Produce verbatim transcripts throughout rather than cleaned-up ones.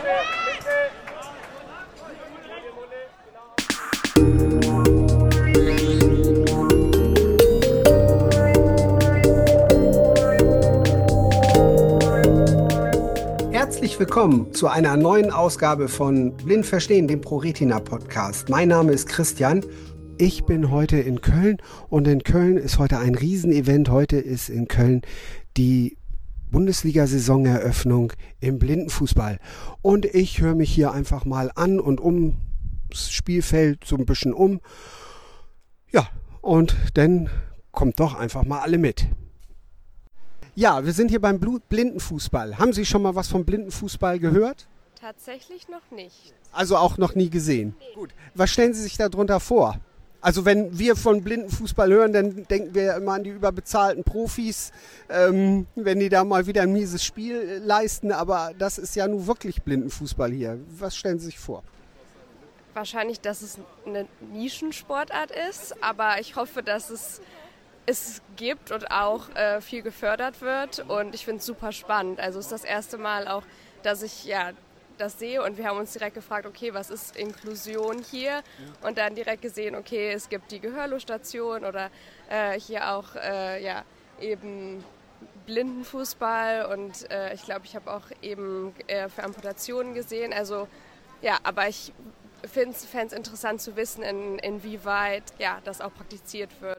Herzlich willkommen zu einer neuen Ausgabe von Blind Verstehen, dem ProRetina-Podcast. Mein Name ist Christian. Ich bin heute in Köln und in Köln ist heute ein Riesenevent. Heute ist in Köln die Bundesliga-Saisoneröffnung im Blindenfußball. Und ich höre mich hier einfach mal an und ums Spielfeld so ein bisschen um. Ja, und dann kommt doch einfach mal alle mit. Ja, wir sind hier beim Blindenfußball. Haben Sie schon mal was vom Blindenfußball gehört? Tatsächlich noch nicht. Also auch noch nie gesehen? Nee. Gut. Was stellen Sie sich darunter vor? Also wenn wir von Blindenfußball hören, dann denken wir immer an die überbezahlten Profis, ähm, wenn die da mal wieder ein mieses Spiel leisten. Aber das ist ja nun wirklich Blindenfußball hier. Was stellen Sie sich vor? Wahrscheinlich, dass es eine Nischensportart ist, aber ich hoffe, dass es es gibt und auch äh, viel gefördert wird und ich finde es super spannend. Also es ist das erste Mal auch, dass ich ja das sehe und wir haben uns direkt gefragt, okay, was ist Inklusion hier? Und dann direkt gesehen, okay, es gibt die Gehörlosstation oder äh, hier auch äh, ja, eben Blindenfußball und äh, ich glaube, ich habe auch eben äh, für Amputationen gesehen. Also ja, aber ich finde es interessant zu wissen, in, inwieweit ja, das auch praktiziert wird.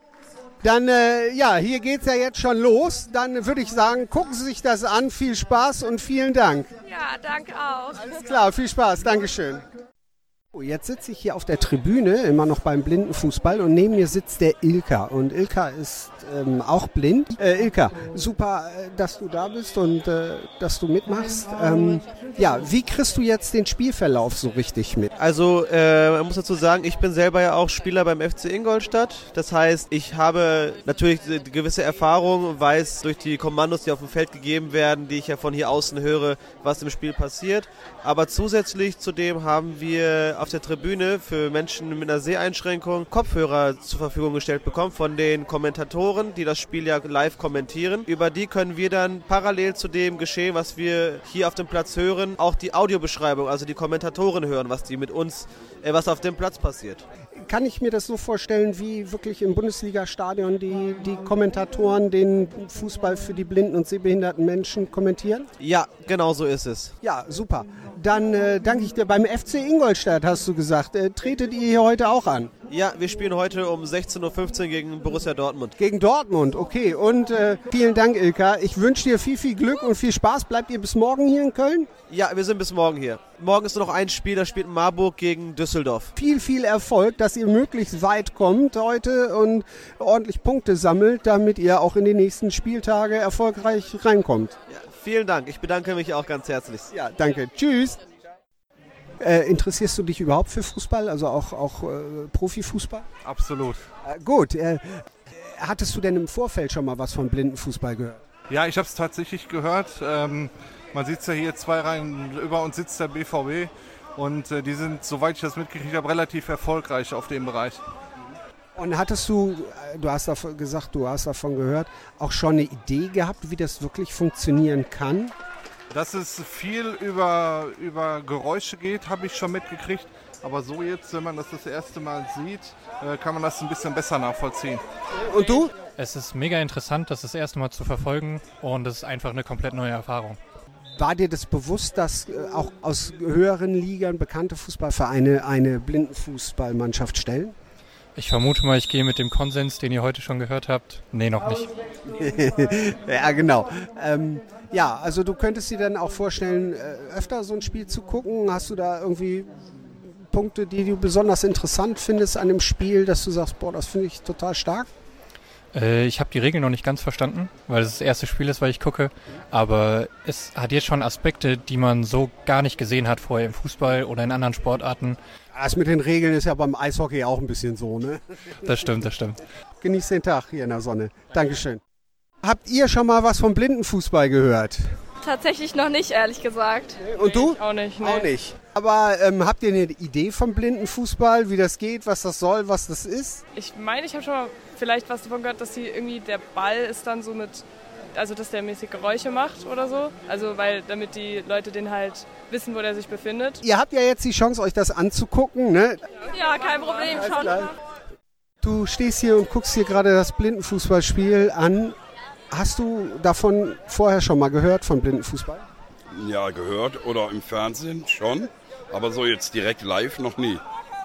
Dann, äh, ja, hier geht's ja jetzt schon los. Dann würde ich sagen, gucken Sie sich das an. Viel Spaß und vielen Dank. Ja, danke auch. Alles klar, viel Spaß. Dankeschön. Jetzt sitze ich hier auf der Tribüne, immer noch beim Blindenfußball und neben mir sitzt der Ilka und Ilka ist ähm, auch blind. Äh, Ilka, super, äh, dass du da bist und äh, dass du mitmachst. Ähm, ja, wie kriegst du jetzt den Spielverlauf so richtig mit? Also, äh, man muss dazu sagen, ich bin selber ja auch Spieler beim F C Ingolstadt. Das heißt, ich habe natürlich eine gewisse Erfahrung, weiß durch die Kommandos, die auf dem Feld gegeben werden, die ich ja von hier außen höre, was im Spiel passiert. Aber zusätzlich zu dem haben wir auf der Tribüne für Menschen mit einer Seheinschränkung Kopfhörer zur Verfügung gestellt bekommen von den Kommentatoren, die das Spiel ja live kommentieren. Über die können wir dann parallel zu dem Geschehen, was wir hier auf dem Platz hören, auch die Audiobeschreibung, also die Kommentatoren hören, was die mit uns, äh, was auf dem Platz passiert. Kann ich mir das so vorstellen, wie wirklich im Bundesliga-Stadion die, die Kommentatoren den Fußball für die blinden und sehbehinderten Menschen kommentieren? Ja, genau so ist es. Ja, super. Dann äh, danke ich dir. Beim F C Ingolstadt hast du gesagt, äh, tretet ihr hier heute auch an? Ja, wir spielen heute um sechzehn Uhr fünfzehn gegen Borussia Dortmund. Gegen Dortmund, okay. Und äh, vielen Dank, Ilka. Ich wünsche dir viel, viel Glück und viel Spaß. Bleibt ihr bis morgen hier in Köln? Ja, wir sind bis morgen hier. Morgen ist nur noch ein Spiel, da spielt Marburg gegen Düsseldorf. Viel, viel Erfolg, dass ihr möglichst weit kommt heute und ordentlich Punkte sammelt, damit ihr auch in die nächsten Spieltage erfolgreich reinkommt. Ja, vielen Dank. Ich bedanke mich auch ganz herzlich. Ja, danke. Tschüss. Äh, interessierst du dich überhaupt für Fußball, also auch, auch äh, Profifußball? Absolut. Äh, gut. Äh, hattest du denn im Vorfeld schon mal was von Blindenfußball gehört? Ja, ich habe es tatsächlich gehört. Ähm, man sieht ja hier zwei Reihen über uns sitzt der B V B und äh, die sind, soweit ich das mitgekriegt habe, relativ erfolgreich auf dem Bereich. Und hattest du, du hast davon gesagt, du hast davon gehört, auch schon eine Idee gehabt, wie das wirklich funktionieren kann? Dass es viel über, über Geräusche geht, habe ich schon mitgekriegt. Aber so jetzt, wenn man das das erste Mal sieht, kann man das ein bisschen besser nachvollziehen. Und du? Es ist mega interessant, das das erste Mal zu verfolgen und es ist einfach eine komplett neue Erfahrung. War dir das bewusst, dass auch aus höheren Ligern bekannte Fußballvereine eine Blindenfußballmannschaft stellen? Ich vermute mal, ich gehe mit dem Konsens, den ihr heute schon gehört habt. Nee, noch nicht. Ja, genau. Ähm, ja, also du könntest dir dann auch vorstellen, öfter so ein Spiel zu gucken. Hast du da irgendwie Punkte, die du besonders interessant findest an dem Spiel, dass du sagst, boah, das finde ich total stark? Äh, ich habe die Regeln noch nicht ganz verstanden, weil es das erste Spiel ist, weil ich gucke. Aber es hat jetzt schon Aspekte, die man so gar nicht gesehen hat vorher im Fußball oder in anderen Sportarten. Das mit den Regeln ist ja beim Eishockey auch ein bisschen so, ne? Das stimmt, das stimmt. Genießt den Tag hier in der Sonne. Dankeschön. Habt ihr schon mal was vom Blindenfußball gehört? Tatsächlich noch nicht, ehrlich gesagt. Und du? Nee, auch nicht. Nee. Auch nicht. Aber ähm, habt ihr eine Idee vom Blindenfußball, wie das geht, was das soll, was das ist? Ich meine, ich habe schon mal vielleicht was davon gehört, dass die irgendwie der Ball ist dann so mit also dass der mäßig Geräusche macht oder so. Also weil damit die Leute den halt wissen, wo der sich befindet. Ihr habt ja jetzt die Chance, euch das anzugucken, ne? Ja, kein Problem, schon. Du stehst hier und guckst dir gerade das Blindenfußballspiel an. Hast du davon vorher schon mal gehört, von Blindenfußball? Ja, gehört oder im Fernsehen schon, aber so jetzt direkt live noch nie.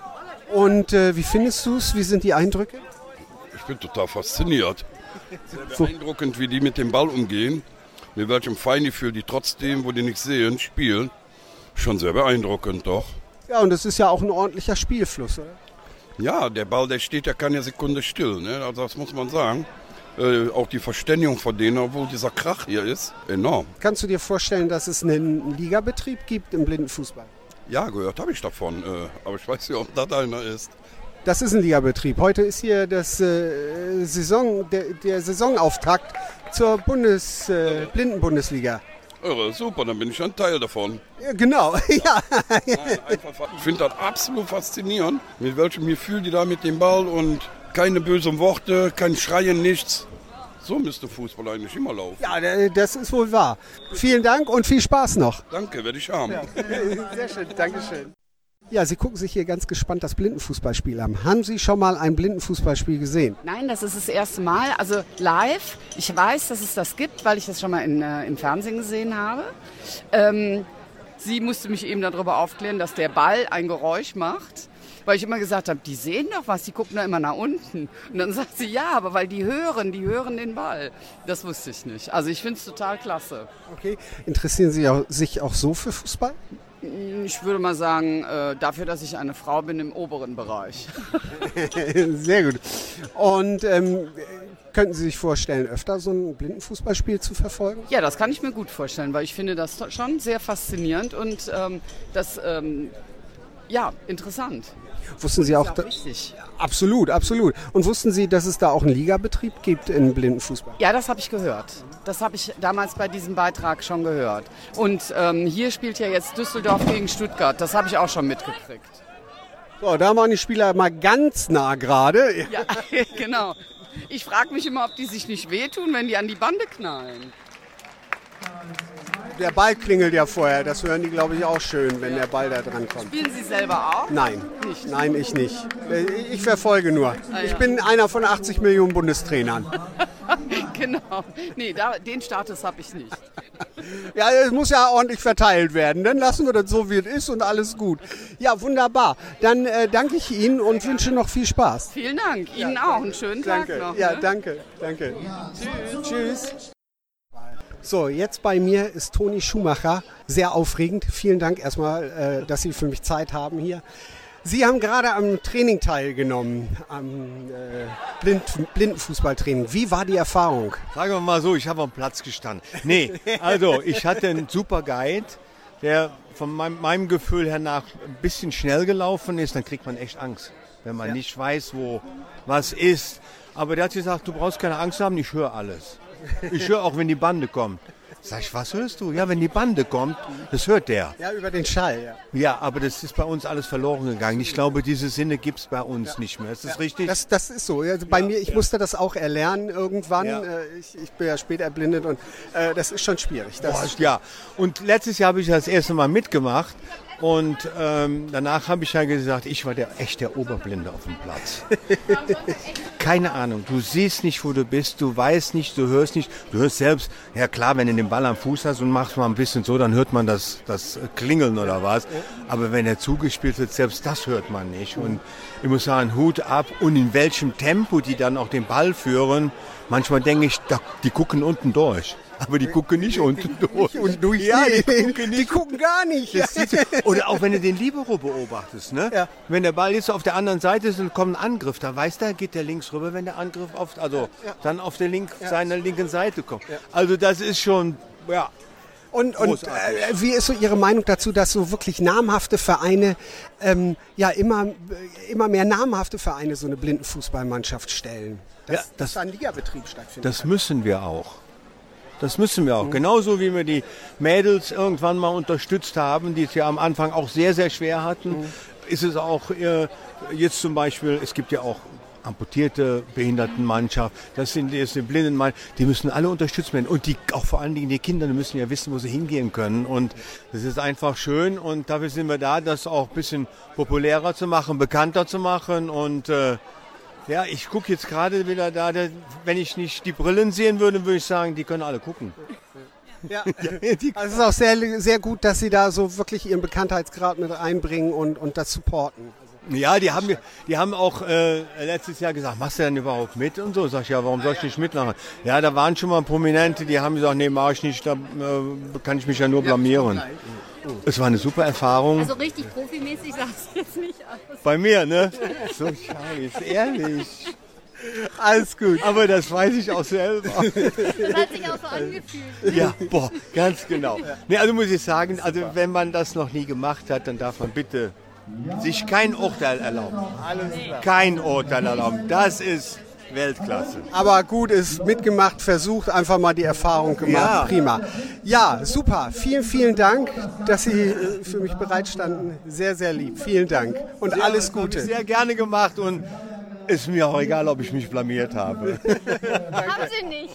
Und äh, wie findest du es? Wie sind die Eindrücke? Ich bin total fasziniert. Sehr beeindruckend, wie die mit dem Ball umgehen. Mit welchem Feingefühl die trotzdem, wo die nicht sehen, spielen. Schon sehr beeindruckend, doch. Ja, und es ist ja auch ein ordentlicher Spielfluss, oder? Ja, der Ball, der steht ja keine Sekunde still, ne? Also das muss man sagen. Äh, auch die Verständigung von denen, obwohl dieser Krach hier ist, enorm. Kannst du dir vorstellen, dass es einen Ligabetrieb gibt im Blindenfußball? Ja, gehört habe ich davon, äh, aber ich weiß nicht, ob das einer ist. Das ist ein Ligabetrieb. Heute ist hier das, äh, Saison, der, der Saisonauftakt zur Bundes, äh, Blindenbundesliga. Irre, super, dann bin ich ein Teil davon. Ja, genau, ja. Nein, einfach, ich finde das absolut faszinierend, mit welchem Gefühl die da mit dem Ball und keine bösen Worte, kein Schreien, nichts. So müsste Fußball eigentlich immer laufen. Ja, das ist wohl wahr. Vielen Dank und viel Spaß noch. Danke, werde ich haben. Ja. Sehr schön, Dankeschön. Ja, Sie gucken sich hier ganz gespannt das Blindenfußballspiel an. Haben Sie schon mal ein Blindenfußballspiel gesehen? Nein, das ist das erste Mal. Also live. Ich weiß, dass es das gibt, weil ich das schon mal in, äh, im Fernsehen gesehen habe. Ähm, sie musste mich eben darüber aufklären, dass der Ball ein Geräusch macht. Weil ich immer gesagt habe, die sehen doch was, die gucken da immer nach unten. Und dann sagt sie, ja, aber weil die hören, die hören den Ball. Das wusste ich nicht. Also ich finde es total klasse. Okay. Interessieren Sie auch, sich auch so für Fußball? Ich würde mal sagen, äh, dafür, dass ich eine Frau bin im oberen Bereich. Sehr gut. Und ähm, könnten Sie sich vorstellen, öfter so ein Blindenfußballspiel zu verfolgen? Ja, das kann ich mir gut vorstellen, weil ich finde das schon sehr faszinierend und ähm, das, ähm, ja, interessant. Wussten Sie auch, das ist auch wichtig. Absolut, absolut. Und wussten Sie, dass es da auch einen Ligabetrieb gibt in Blindenfußball? Ja, das habe ich gehört. Das habe ich damals bei diesem Beitrag schon gehört. Und ähm, hier spielt ja jetzt Düsseldorf gegen Stuttgart. Das habe ich auch schon mitgekriegt. So, da waren die Spieler mal ganz nah gerade. Ja, genau. Ich frage mich immer, ob die sich nicht wehtun, wenn die an die Bande knallen. Der Ball klingelt ja vorher, das hören die, glaube ich, auch schön, wenn der Ball da dran kommt. Spielen Sie selber auch? Nein, nicht. Nein, ich nicht. Ich verfolge nur. Ah, ja. Ich bin einer von achtzig Millionen Bundestrainern. Genau. Nee, da, den Status habe ich nicht. Ja, es muss ja ordentlich verteilt werden. Dann lassen wir das so, wie es ist und alles gut. Ja, wunderbar. Dann äh, danke ich Ihnen und wünsche noch viel Spaß. Vielen Dank. Ihnen ja, auch. Einen schönen danke. Tag noch. Ja, ne? danke. Danke. Tschüss. Tschüss. So, jetzt bei mir ist Toni Schumacher. Sehr aufregend. Vielen Dank erstmal, äh, dass Sie für mich Zeit haben hier. Sie haben gerade am Training teilgenommen, am äh, Blind, Blindenfußballtraining. Wie war die Erfahrung? Sagen wir mal so, ich habe am Platz gestanden. Nee, also ich hatte einen super Guide, der von meinem, meinem Gefühl her nach ein bisschen schnell gelaufen ist. Dann kriegt man echt Angst, wenn man ja. nicht weiß, wo was ist. Aber der hat gesagt, du brauchst keine Angst haben, ich höre alles. Ich höre auch, wenn die Bande kommt. Sag ich, was hörst du? Ja, wenn die Bande kommt, das hört der. Ja, über den Schall, ja. Ja, aber das ist bei uns alles verloren gegangen. Ich glaube, diese Sinne gibt es bei uns ja. nicht mehr. Ist das ja. richtig? Das, das ist so. Also bei ja, mir, ich ja. musste das auch erlernen irgendwann. Ja. Ich, ich bin ja spät erblindet und äh, das ist schon schwierig. Das Boah, ja, und letztes Jahr habe ich das erste Mal mitgemacht. Und ähm, danach habe ich ja gesagt, ich war der, echt der Oberblinde auf dem Platz. Keine Ahnung, du siehst nicht, wo du bist, du weißt nicht, du hörst nicht. Du hörst selbst, ja klar, wenn du den Ball am Fuß hast und machst mal ein bisschen so, dann hört man das, das Klingeln oder was. Aber wenn er zugespielt wird, selbst das hört man nicht. Und ich muss sagen, Hut ab. Und in welchem Tempo die dann auch den Ball führen, manchmal denke ich, die gucken unten durch. Aber die gucken nicht unten durch. Und durch ja, die, die, gucken nicht. die gucken gar nicht. Das oder auch wenn du den Libero beobachtest, ne? Ja. Wenn der Ball jetzt auf der anderen Seite ist und kommt ein Angriff, da weiß der, geht der links rüber, wenn der Angriff auf, also ja. dann auf der link, ja. seiner linken Seite kommt. Ja. Also das ist schon, ja. Und, und äh, wie ist so Ihre Meinung dazu, dass so wirklich namhafte Vereine, ähm, ja immer, immer mehr namhafte Vereine so eine Blindenfußballmannschaft stellen? Dass, ja, das, dass da ein Ligabetrieb stattfindet. Das müssen wir auch. Das müssen wir auch. Mhm. Genauso wie wir die Mädels irgendwann mal unterstützt haben, die es ja am Anfang auch sehr, sehr schwer hatten, mhm. ist es auch äh, jetzt zum Beispiel, es gibt ja auch amputierte Behindertenmannschaft, das sind jetzt die Blindenmannschaft, die müssen alle unterstützt werden. Und die, auch vor allen Dingen die Kinder, die müssen ja wissen, wo sie hingehen können. Und das ist einfach schön und dafür sind wir da, das auch ein bisschen populärer zu machen, bekannter zu machen. Und äh, ja, ich gucke jetzt gerade wieder da, der, wenn ich nicht die Brillen sehen würde, würde ich sagen, die können alle gucken. Ja, also es ist auch sehr, sehr gut, dass Sie da so wirklich Ihren Bekanntheitsgrad mit einbringen und, und das supporten. Ja, die haben, die haben auch äh, letztes Jahr gesagt, machst du denn überhaupt mit und so? Sag ich, ja, warum soll ich nicht mitmachen? Ja, da waren schon mal Prominente, die haben gesagt, nee, mach ich nicht, da äh, kann ich mich ja nur blamieren. Es war eine super Erfahrung. Also richtig profimäßig sah es jetzt nicht aus. Bei mir, ne? So scheiße, ehrlich. Alles gut. Aber das weiß ich auch selber. Das hat sich auch so angefühlt. Ja, boah, ganz genau. Nee, also muss ich sagen, also wenn man das noch nie gemacht hat, dann darf man bitte sich kein Urteil erlauben. Kein Urteil erlauben. Das ist Weltklasse. Aber gut, ist mitgemacht, versucht, einfach mal die Erfahrung gemacht. Ja. Prima. Ja, super. Vielen, vielen Dank, dass Sie äh, für mich bereitstanden. Sehr, sehr lieb. Vielen Dank. Und Sehr, alles Gute. Sehr gerne gemacht und ist mir auch egal, ob ich mich blamiert habe. Haben Sie nicht.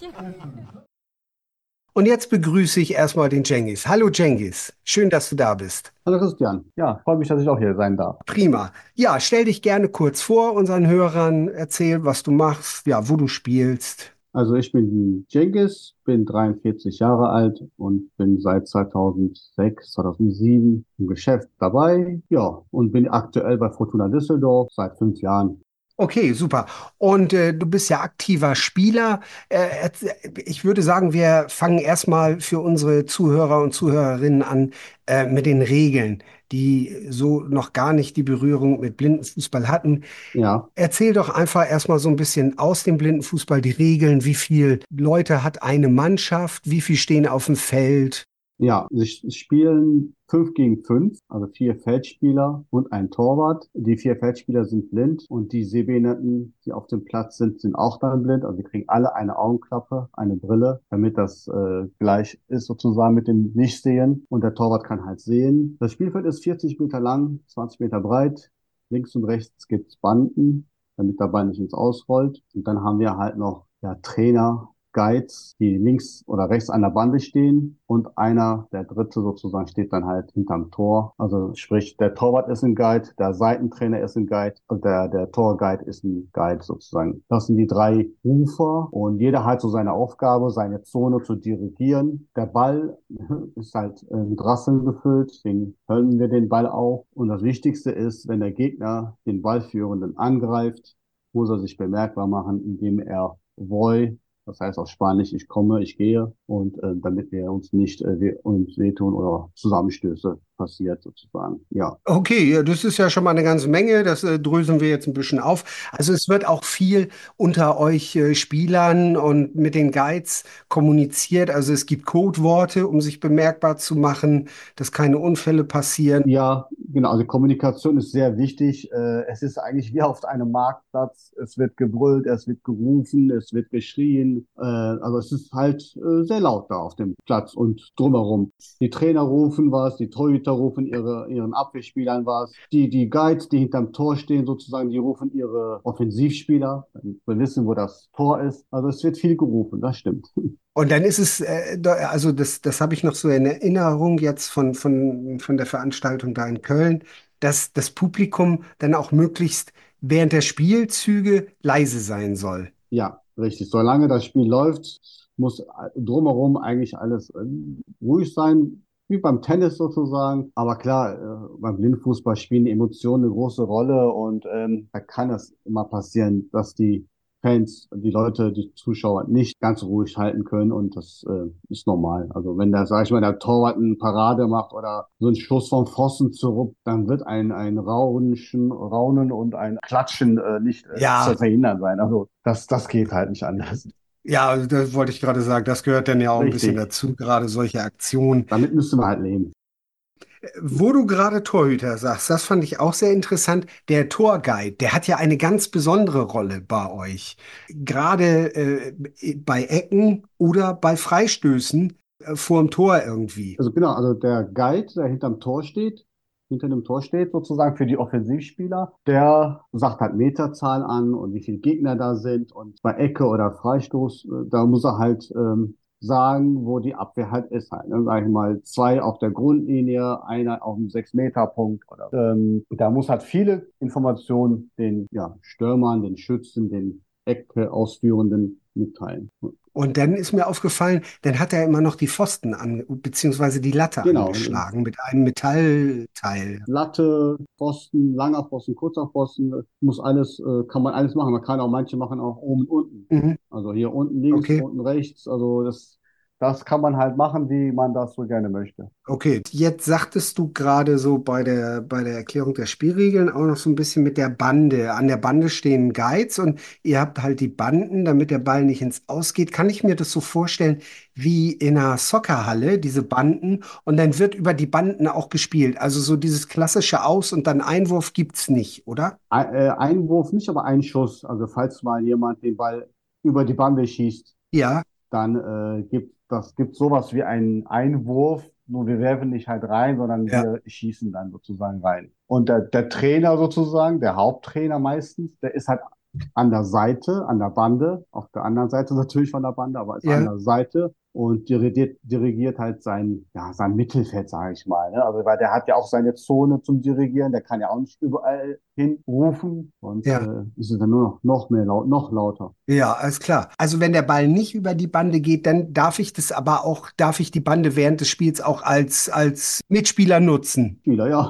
Und jetzt begrüße ich erstmal den Cengiz. Hallo Cengiz, schön, dass du da bist. Hallo Christian, ja, freut mich, dass ich auch hier sein darf. Prima. Ja, stell dich gerne kurz vor unseren Hörern, erzähl, was du machst, ja, wo du spielst. Also ich bin Cengiz, bin dreiundvierzig Jahre alt und bin seit zweitausendsechs, zweitausendsieben im Geschäft dabei. Ja, und bin aktuell bei Fortuna Düsseldorf seit fünf Jahren. Okay, super. Und äh, du bist ja aktiver Spieler. Äh, ich würde sagen, wir fangen erstmal für unsere Zuhörer und Zuhörerinnen an äh, mit den Regeln, die so noch gar nicht die Berührung mit Blindenfußball hatten. Ja. Erzähl doch einfach erstmal so ein bisschen aus dem Blindenfußball die Regeln. Wie viele Leute hat eine Mannschaft? Wie viele stehen auf dem Feld? Ja, sie spielen fünf gegen fünf, also vier Feldspieler und ein Torwart. Die vier Feldspieler sind blind und die Sehbehinderten, die auf dem Platz sind, sind auch dann blind. Also wir kriegen alle eine Augenklappe, eine Brille, damit das äh, gleich ist sozusagen mit dem Nichtsehen. Und der Torwart kann halt sehen. Das Spielfeld ist vierzig Meter lang, zwanzig Meter breit. Links und rechts gibt's Banden, damit der Ball nicht ins Ausrollt. Und dann haben wir halt noch ja, Trainer, Guides, die links oder rechts an der Bande stehen und einer, der Dritte sozusagen, steht dann halt hinterm Tor. Also sprich, der Torwart ist ein Guide, der Seitentrainer ist ein Guide und der, der Torguide ist ein Guide sozusagen. Das sind die drei Rufer und jeder hat so seine Aufgabe, seine Zone zu dirigieren. Der Ball ist halt äh, mit Rasseln gefüllt, deswegen höllen wir den Ball auf. Und das Wichtigste ist, wenn der Gegner den Ballführenden angreift, muss er sich bemerkbar machen, indem er Voy, das heißt auf Spanisch, ich komme, ich gehe, und äh, damit wir uns nicht äh, we uns wehtun oder Zusammenstöße passiert sozusagen. Ja. Okay, ja, das ist ja schon mal eine ganze Menge. Das äh, dröseln wir jetzt ein bisschen auf. Also es wird auch viel unter euch äh, Spielern und mit den Guides kommuniziert. Also es gibt Codeworte, um sich bemerkbar zu machen, dass keine Unfälle passieren. Ja, genau. Also Kommunikation ist sehr wichtig. Äh, es ist eigentlich wie auf einem Marktplatz. Es wird gebrüllt, es wird gerufen, es wird geschrien. Äh, also es ist halt äh, sehr laut da auf dem Platz und drumherum. Die Trainer rufen was, die Torhüter rufen ihre, ihren Abwehrspielern was. Die, die Guides, die hinterm Tor stehen sozusagen, die rufen ihre Offensivspieler. Wir wissen, wo das Tor ist. Also es wird viel gerufen, das stimmt. Und dann ist es, äh, also das, das habe ich noch so in Erinnerung jetzt von, von, von der Veranstaltung da in Köln, dass das Publikum dann auch möglichst während der Spielzüge leise sein soll. Ja, richtig. Solange das Spiel läuft, muss drumherum eigentlich alles äh, ruhig sein, wie beim Tennis sozusagen. Aber klar, äh, beim Blindfußball spielen die Emotionen eine große Rolle und ähm, da kann es immer passieren, dass die Fans, die Leute, die Zuschauer nicht ganz ruhig halten können und das äh, ist normal. Also wenn der, sag ich mal, der Torwart eine Parade macht oder so einen Schuss vom Pfosten zurück, dann wird ein, ein Rauschen, Raunen und ein Klatschen äh, nicht äh, Ja. zu verhindern sein. Also das, das geht halt nicht anders. Ja, also das wollte ich gerade sagen, das gehört dann ja auch ein Richtig. bisschen dazu, gerade solche Aktionen. Damit müssen wir halt leben. Wo du gerade Torhüter sagst, das fand ich auch sehr interessant. Der Torguide, der hat ja eine ganz besondere Rolle bei euch. Gerade äh, bei Ecken oder bei Freistößen äh, vorm Tor irgendwie. Also genau, also der Guide, der hinterm Tor steht, hinter dem Tor steht, sozusagen für die Offensivspieler. Der sagt halt Meterzahl an und wie viele Gegner da sind. Und bei Ecke oder Freistoß, äh, da muss er halt ähm, sagen, wo die Abwehr halt ist halt. Ne? Sag ich mal, zwei auf der Grundlinie, einer auf dem Sechs-Meter-Punkt. Oder, ähm, da muss halt viele Informationen den ja, Stürmern, den Schützen, den Ecke Ausführenden mitteilen. Und dann ist mir aufgefallen, dann hat er immer noch die Pfosten an, beziehungsweise die Latte Genau. angeschlagen mit einem Metallteil. Latte, Pfosten, langer Pfosten, kurzer Pfosten, muss alles, äh, kann man alles machen. Man kann auch, manche machen auch oben und unten. Mhm. Also hier unten links, Okay. unten rechts. Also das, das kann man halt machen, wie man das so gerne möchte. Okay, jetzt sagtest du gerade so bei der, bei der Erklärung der Spielregeln auch noch so ein bisschen mit der Bande. An der Bande stehen Guides und ihr habt halt die Banden, damit der Ball nicht ins Aus geht. Kann ich mir das so vorstellen wie in einer Soccerhalle, diese Banden, und dann wird über die Banden auch gespielt. Also so dieses klassische Aus- und dann Einwurf gibt's nicht, oder? Ein, äh, Einwurf nicht, aber ein Schuss. Also falls mal jemand den Ball über die Bande schießt, Ja, dann äh, gibt das gibt sowas wie einen Einwurf, nur wir werfen nicht halt rein, sondern ja, wir schießen dann sozusagen rein. Und der, der Trainer sozusagen, der Haupttrainer meistens, der ist halt an der Seite, an der Bande, auf der anderen Seite natürlich von der Bande, aber ist an ja. der Seite und dirigiert, dirigiert halt sein, ja, sein Mittelfeld, sage ich mal. Ne? Also, weil der hat ja auch seine Zone zum Dirigieren, der kann ja auch nicht überall hinrufen und Ja. äh, ist es dann nur noch, noch mehr laut, noch lauter. Ja, alles klar. Also wenn der Ball nicht über die Bande geht, dann darf ich das aber auch, darf ich die Bande während des Spiels auch als, als Mitspieler nutzen. Spieler, ja.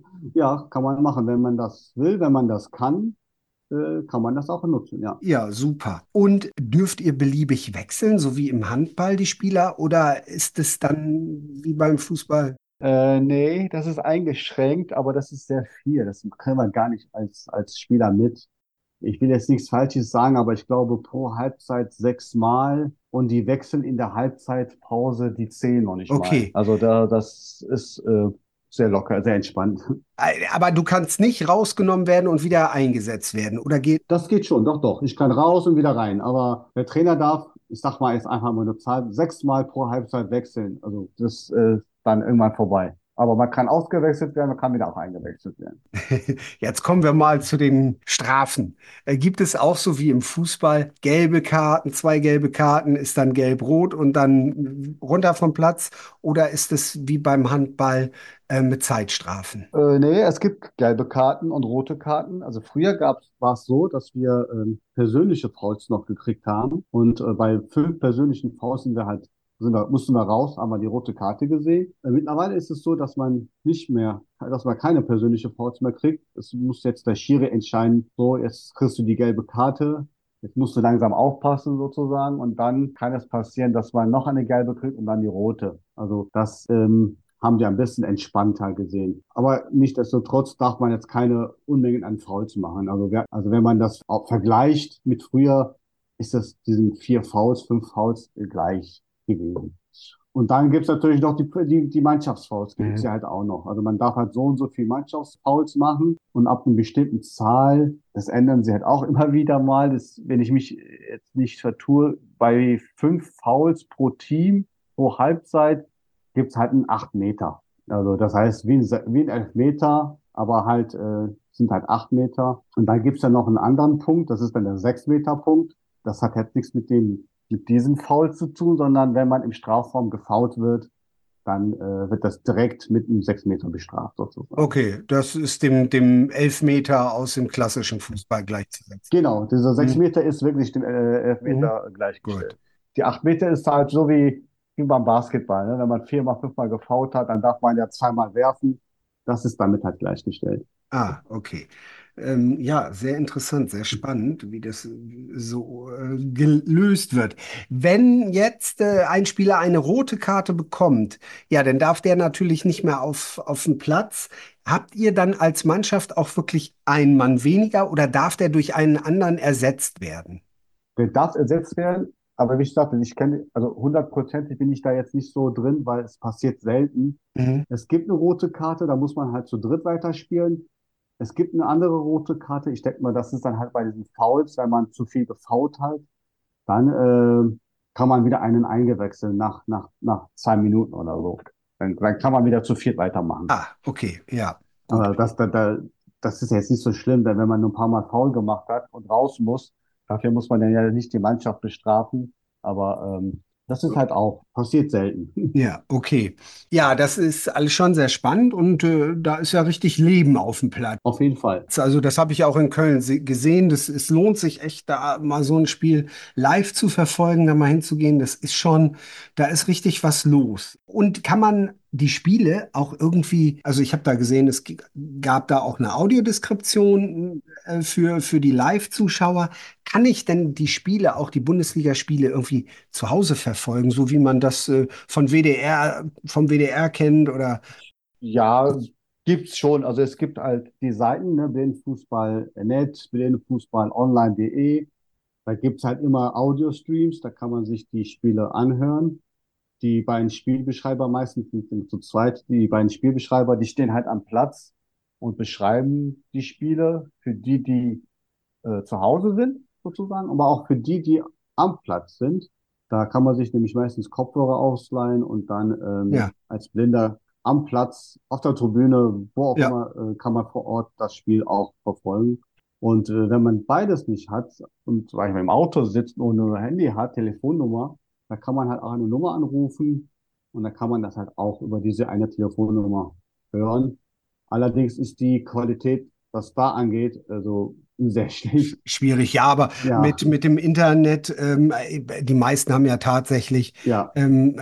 Ja, kann man machen, wenn man das will, wenn man das kann, äh, kann man das auch nutzen, ja. Ja, super. Und dürft ihr beliebig wechseln, so wie im Handball die Spieler, oder ist es dann wie beim Fußball? Äh, nee, das ist eingeschränkt, aber das ist sehr viel. Das können wir gar nicht als, als Spieler mit. Ich will jetzt nichts Falsches sagen, aber ich glaube pro Halbzeit sechsmal und die wechseln in der Halbzeitpause die zehn noch nicht mal. Okay. Also da, das ist äh, sehr locker, sehr entspannt. Äh, Aber du kannst nicht rausgenommen werden und wieder eingesetzt werden, oder geht? Das geht schon, doch, doch. Ich kann raus und wieder rein. Aber der Trainer darf, ich sag mal jetzt einfach mal eine Zahl, sechsmal pro Halbzeit wechseln. Also das ist äh, dann irgendwann vorbei. Aber man kann ausgewechselt werden, man kann wieder auch eingewechselt werden. Jetzt kommen wir mal zu den Strafen. Äh, Gibt es auch so wie im Fußball gelbe Karten, zwei gelbe Karten, ist dann gelb-rot und dann runter vom Platz? Oder ist es wie beim Handball äh, mit Zeitstrafen? Äh, nee, es gibt gelbe Karten und rote Karten. Also früher gab's, war es so, dass wir ähm, persönliche Fouls noch gekriegt haben. Und äh, bei fünf persönlichen Fouls sind wir halt sind wir, mussten wir raus, haben wir die rote Karte gesehen. Äh, mittlerweile ist es so, dass man nicht mehr, dass man keine persönliche Fouls mehr kriegt. Es muss jetzt der Schiri entscheiden, so, jetzt kriegst du die gelbe Karte. Jetzt musst du langsam aufpassen sozusagen und dann kann es passieren, dass man noch eine gelbe kriegt und dann die rote. Also das ähm, haben wir ein bisschen entspannter gesehen. Aber nichtsdestotrotz darf man jetzt keine Unmengen an Fouls machen. Also, wer, also wenn man das auch vergleicht mit früher, ist das diesen vier Fouls, fünf Fouls gleich gewesen. Und dann gibt's natürlich noch die, die, die Mannschaftsfouls, gibt's Mhm. ja halt auch noch. Also man darf halt so und so viel Mannschaftsfouls machen und ab einer bestimmten Zahl, das ändern sie halt auch immer wieder mal, das, wenn ich mich jetzt nicht vertue, bei fünf Fouls pro Team, pro Halbzeit, gibt's halt einen acht Meter. Also das heißt, wie ein, wie ein Elfmeter, aber halt, äh, sind halt acht Meter. Und dann gibt's ja noch einen anderen Punkt, das ist dann der sechs Meter Punkt. Das hat jetzt nichts mit dem mit diesem Foul zu tun, sondern wenn man im Strafraum gefoult wird, dann äh, wird das direkt mit einem sechs Meter bestraft sozusagen. Okay, das ist dem, dem Elfmeter aus dem klassischen Fußball gleichzusetzen. Genau, dieser sechs Mhm. Meter ist wirklich dem äh, Elfmeter gleichgestellt. Gut. Die acht Meter ist halt so wie, wie beim Basketball. Ne? Wenn man viermal, fünfmal gefoult hat, dann darf man ja zweimal werfen. Das ist damit halt gleichgestellt. Ah, okay. Ähm, ja, sehr interessant, sehr spannend, wie das so äh, gelöst wird. Wenn jetzt äh, ein Spieler eine rote Karte bekommt, ja, dann darf der natürlich nicht mehr auf, auf den Platz. Habt ihr dann als Mannschaft auch wirklich einen Mann weniger oder darf der durch einen anderen ersetzt werden? Der darf ersetzt werden, aber wie ich sagte, ich kenne, also hundertprozentig bin ich da jetzt nicht so drin, weil es passiert selten. Mhm. Es gibt eine rote Karte, da muss man halt zu dritt weiterspielen. Es gibt eine andere rote Karte. Ich denke mal, das ist dann halt bei diesen Fouls, wenn man zu viel gefoult hat, dann äh, kann man wieder einen eingewechseln nach, nach, nach zwei Minuten oder so. Dann, dann kann man wieder zu viert weitermachen. Ah, okay, ja. Aber das, da, da, das ist jetzt nicht so schlimm, denn wenn man nur ein paar Mal faul gemacht hat und raus muss, dafür muss man dann ja nicht die Mannschaft bestrafen. Aber ähm, das ist halt auch, passiert selten. Ja, okay. Ja, das ist alles schon sehr spannend und äh, da ist ja richtig Leben auf dem Platz. Auf jeden Fall. Also das habe ich auch in Köln se- gesehen. Das, es lohnt sich echt, da mal so ein Spiel live zu verfolgen, da mal hinzugehen. Das ist schon, da ist richtig was los. Und kann man die Spiele auch irgendwie, also ich habe da gesehen, es g- gab da auch eine Audiodeskription äh, für, für die Live-Zuschauer. Kann ich denn die Spiele, auch die Bundesligaspiele, irgendwie zu Hause verfolgen, so wie man das äh, von W D R, vom W D R kennt oder? Ja, gibt's schon. Also es gibt halt die Seiten, ne, Blindenfußball Punkt net, blindenfußballonline punkt de. Da gibt's halt immer Audiostreams, da kann man sich die Spiele anhören. Die beiden Spielbeschreiber, meistens sind sind zu zweit, die beiden Spielbeschreiber, die stehen halt am Platz und beschreiben die Spiele für die, die äh, zu Hause sind, sozusagen, aber auch für die, die am Platz sind. Da kann man sich nämlich meistens Kopfhörer ausleihen und dann ähm, Ja, als Blinder am Platz, auf der Tribüne, wo auch ja. immer, äh, kann man vor Ort das Spiel auch verfolgen. Und äh, wenn man beides nicht hat und sag ich mal, im Auto sitzt und nur ein Handy hat, Telefonnummer, da kann man halt auch eine Nummer anrufen und dann kann man das halt auch über diese eine Telefonnummer hören. Allerdings ist die Qualität, was da angeht, also sehr schlecht. Schwierig, ja, aber Ja, mit, mit dem Internet, ähm, die meisten haben ja tatsächlich ja. ähm,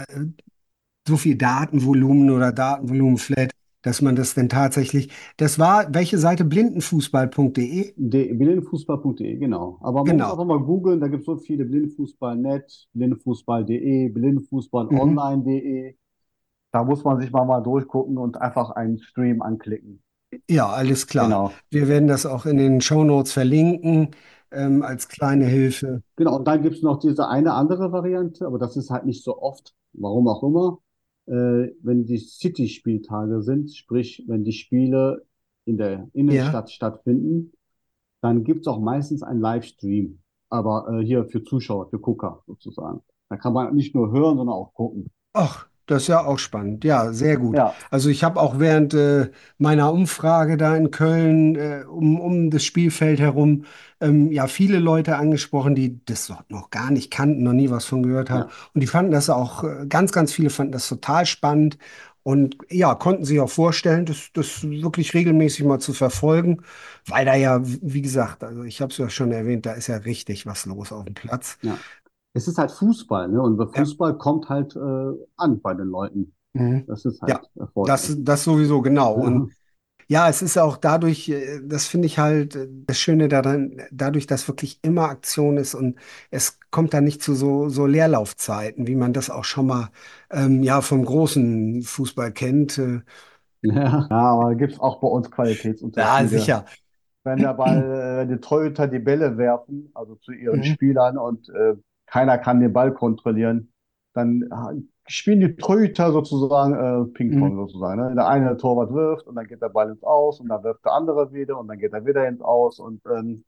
so viel Datenvolumen oder Datenvolumenflat, dass man das denn tatsächlich, das war, welche Seite? blindenfußball punkt de? De- blindenfußball punkt de, genau. Aber man muss Genau. einfach mal googeln, da gibt es so viele Blindenfußball punkt net, blindenfußball punkt de, Mhm. blindenfußballonline punkt de. Da muss man sich mal, mal durchgucken und einfach einen Stream anklicken. Ja, alles klar. Genau. Wir werden das auch in den Shownotes verlinken, ähm, als kleine Hilfe. Genau, und dann gibt es noch diese eine andere Variante, aber das ist halt nicht so oft, warum auch immer. Äh, wenn die City-Spieltage sind, sprich, wenn die Spiele in der Ja. Innenstadt stattfinden, dann gibt es auch meistens einen Livestream, aber äh, hier für Zuschauer, für Gucker sozusagen. Da kann man nicht nur hören, sondern auch gucken. Ach, das ist ja auch spannend. Ja, sehr gut. Ja, Also ich habe auch während äh, meiner Umfrage da in Köln äh, um, um das Spielfeld herum ähm, ja viele Leute angesprochen, die das dort noch gar nicht kannten, noch nie was von gehört haben. ja, Und die fanden das auch, äh, ganz, ganz viele fanden das total spannend und ja, konnten sich auch vorstellen, das, das wirklich regelmäßig mal zu verfolgen, weil da ja, wie gesagt, also ich habe es ja schon erwähnt, da ist ja richtig was los auf dem Platz. ja. Es ist halt Fußball, ne? Und der Ja. Fußball kommt halt äh, an bei den Leuten. Mhm. Das ist Ja, halt das, erfolgreich. das sowieso, genau. Und ja, es ist auch dadurch, äh, das finde ich halt äh, das Schöne daran, dadurch, dass wirklich immer Aktion ist und es kommt dann nicht zu so, so Leerlaufzeiten, wie man das auch schon mal ähm, ja, vom großen Fußball kennt. Äh, Ja, ja, aber gibt es auch bei uns ja, Qualitätsunterschiede. sicher. Wenn der Ball, äh, die Torhüter die Bälle werfen, also zu ihren Mhm. Spielern und äh, keiner kann den Ball kontrollieren, dann äh, spielen die Torhüter sozusagen äh, Mhm. Ping-Pong sozusagen. Ne? Der eine Torwart wirft und dann geht der Ball ins Aus und dann wirft der andere wieder und dann geht er wieder ins Aus und ähm,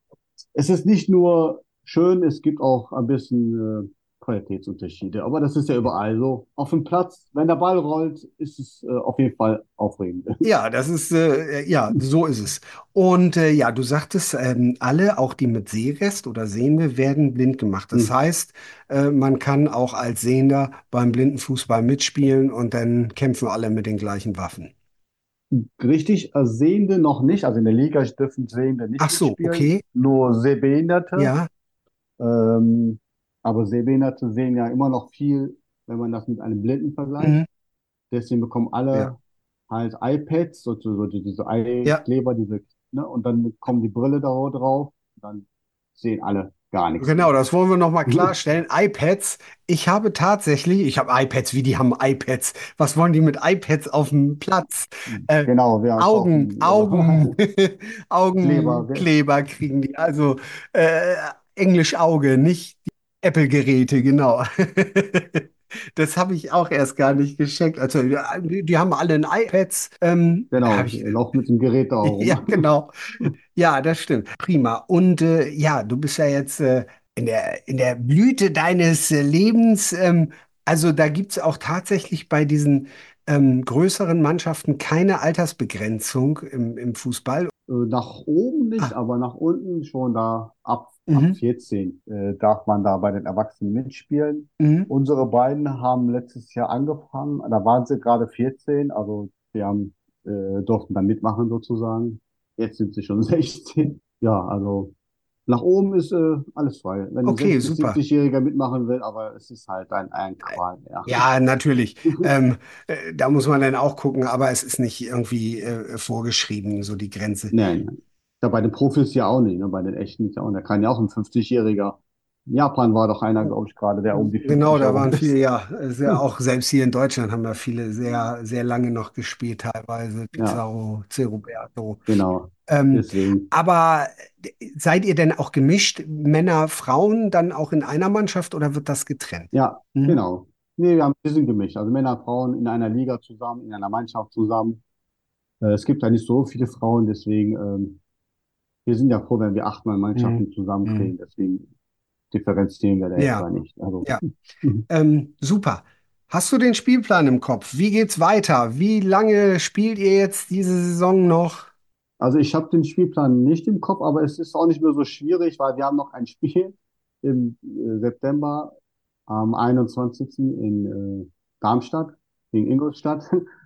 es ist nicht nur schön, es gibt auch ein bisschen äh, Qualitätsunterschiede. Aber das ist ja überall so. Auf dem Platz, wenn der Ball rollt, ist es äh, auf jeden Fall aufregend. Ja, das ist, äh, ja, so ist es. Und äh, ja, du sagtest, ähm, alle, auch die mit Sehrest oder Sehende, werden blind gemacht. Das Hm. heißt, äh, man kann auch als Sehender beim Blindenfußball mitspielen und dann kämpfen alle mit den gleichen Waffen. Richtig, äh, Sehende noch nicht. Also in der Liga dürfen Sehende nicht Ach so, mitspielen, okay. nur Sehbehinderte. Ja. Ähm, aber Sehbehinderte sehen ja immer noch viel, wenn man das mit einem Blinden vergleicht. Mhm. Deswegen bekommen Ja. alle halt iPads, so, so, so diese Ja. Eye-Kleber, diese, ne, und dann kommen die Brille da drauf, und dann sehen alle gar nichts Genau, mehr. das wollen wir nochmal klarstellen. iPads, ich habe tatsächlich, ich habe iPads, wie die haben iPads. Was wollen die mit iPads auf dem Platz? Äh, Genau, wir Augen, kaufen Augen, äh, Kleber. Gell? Augenkleber kriegen die. Also äh, Englisch Auge, nicht die Apple-Geräte, genau. Das habe ich auch erst gar nicht gescheckt. Also ja, die, die haben alle ein iPads. Ähm, Genau, habe ich, laufen mit dem Gerät da ja, rum. genau. Ja, das stimmt. Prima. Und äh, ja, du bist ja jetzt äh, in der, in der Blüte deines äh, Lebens. Ähm, also da gibt es auch tatsächlich bei diesen ähm, größeren Mannschaften keine Altersbegrenzung im, im Fußball? Äh, Nach oben nicht, Ah. aber nach unten schon da ab, Mhm. ab vierzehn äh, darf man da bei den Erwachsenen mitspielen. Mhm. Unsere beiden haben letztes Jahr angefangen, da waren sie gerade vierzehn, also die haben, äh, durften dann mitmachen sozusagen. Jetzt sind sie schon sechzehn. Ja, also nach oben ist äh, alles frei. Wenn ein Okay, sechzig-, super. siebzig-Jähriger mitmachen will, aber es ist halt ein, ein Qual, ja. Ja, natürlich. ähm, äh, da muss man dann auch gucken, aber es ist nicht irgendwie äh, vorgeschrieben, so die Grenze. Nein, nein. Ja, bei den Profis ja auch nicht, ne? Bei den echten ist ja auch. Da kann ja auch ein fünfzig-Jähriger. In Japan war doch einer, glaube ich, gerade, der um die Genau, fünfzig da waren herum ist. viele, ja, ist ja auch selbst hier in Deutschland haben da viele sehr, sehr lange noch gespielt, teilweise Ja, Pizarro, Ceroberto. genau. Ähm, Deswegen. aber seid ihr denn auch gemischt, Männer, Frauen, dann auch in einer Mannschaft oder wird das getrennt? Ja, Mhm. genau. Nee, wir haben ein bisschen gemischt. Also Männer, Frauen in einer Liga zusammen, in einer Mannschaft zusammen. Äh, es gibt ja nicht so viele Frauen, deswegen, ähm, wir sind ja froh, wenn wir achtmal Mannschaften Mhm. zusammenkriegen. Mhm. Deswegen differenzieren wir da jetzt Ja, da nicht. Also, ja. Ähm, super. Hast du den Spielplan im Kopf? Wie geht's weiter? Wie lange spielt ihr jetzt diese Saison noch? Also ich habe den Spielplan nicht im Kopf, aber es ist auch nicht mehr so schwierig, weil wir haben noch ein Spiel im äh, September am einundzwanzigsten in äh, Darmstadt gegen Ingolstadt.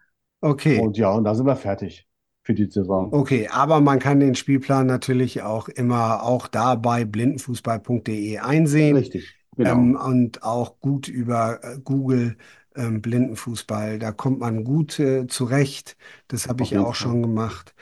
Okay. Und ja, und da sind wir fertig für die Saison. Okay, aber man kann den Spielplan natürlich auch immer auch da bei blindenfußball punkt de einsehen. Richtig, genau. Ähm, und auch gut über äh, Google ähm, Blindenfußball. Da kommt man gut äh, zurecht. Das habe Auf ich jeden auch Fall. schon gemacht.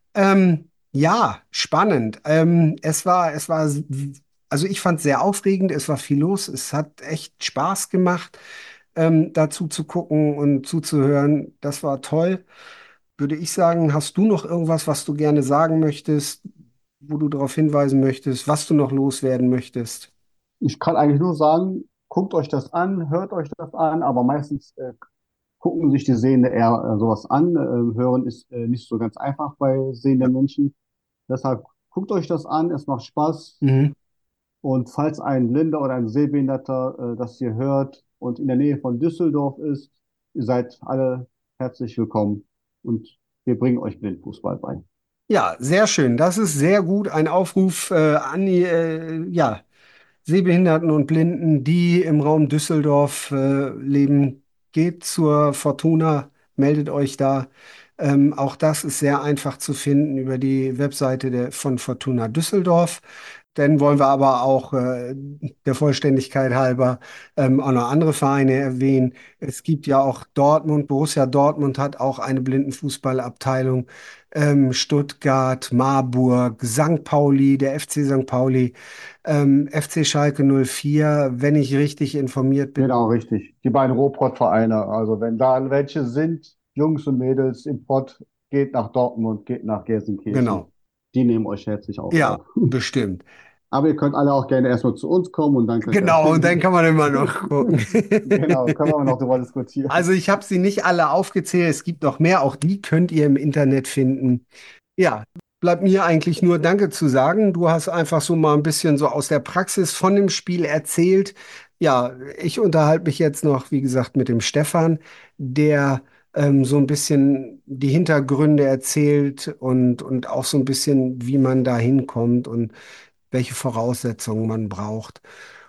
Ähm, ja, spannend. Ähm, es war, es war, also ich fand es sehr aufregend. Es war viel los. Es hat echt Spaß gemacht, ähm, dazu zu gucken und zuzuhören. Das war toll. Würde ich sagen, hast du noch irgendwas, was du gerne sagen möchtest, wo du darauf hinweisen möchtest, was du noch loswerden möchtest? Ich kann eigentlich nur sagen, guckt euch das an, hört euch das an, aber meistens äh, gucken sich die Sehende eher äh, sowas an. Äh, hören ist äh, nicht so ganz einfach bei sehenden Menschen. Deshalb guckt euch das an, es macht Spaß. Mhm. Und falls ein Blinder oder ein Sehbehinderter äh, das hier hört und in der Nähe von Düsseldorf ist, ihr seid alle herzlich willkommen und wir bringen euch Blindfußball bei. Ja, sehr schön. Das ist sehr gut. Ein Aufruf äh, an die äh, ja, Sehbehinderten und Blinden, die im Raum Düsseldorf äh, leben. Geht zur Fortuna, meldet euch da. Ähm, auch das ist sehr einfach zu finden über die Webseite der, von Fortuna Düsseldorf. Dann wollen wir aber auch äh, der Vollständigkeit halber ähm, auch noch andere Vereine erwähnen. Es gibt ja auch Dortmund, Borussia Dortmund hat auch eine Blindenfußballabteilung. Ähm, Stuttgart, Marburg, Sankt Pauli, der F C Sankt Pauli, ähm, F C Schalke null vier, wenn ich richtig informiert bin. Genau, richtig. Die beiden Ruhrpott-Vereine. Also wenn da welche sind, Jungs und Mädels im Pott, geht nach Dortmund, geht nach Gelsenkirchen. Genau. Die nehmen euch herzlich auch Ja, auf. bestimmt. Aber ihr könnt alle auch gerne erstmal zu uns kommen und dann könnt ihr- Genau, und dann kann man immer noch gucken. Genau, können wir noch darüber diskutieren. Also ich habe sie nicht alle aufgezählt, es gibt noch mehr, auch die könnt ihr im Internet finden. Ja, bleibt mir eigentlich nur Danke zu sagen. Du hast einfach so mal ein bisschen so aus der Praxis von dem Spiel erzählt. Ja, ich unterhalte mich jetzt noch, wie gesagt, mit dem Stefan, der ähm, so ein bisschen die Hintergründe erzählt und, und auch so ein bisschen, wie man da hinkommt und welche Voraussetzungen man braucht.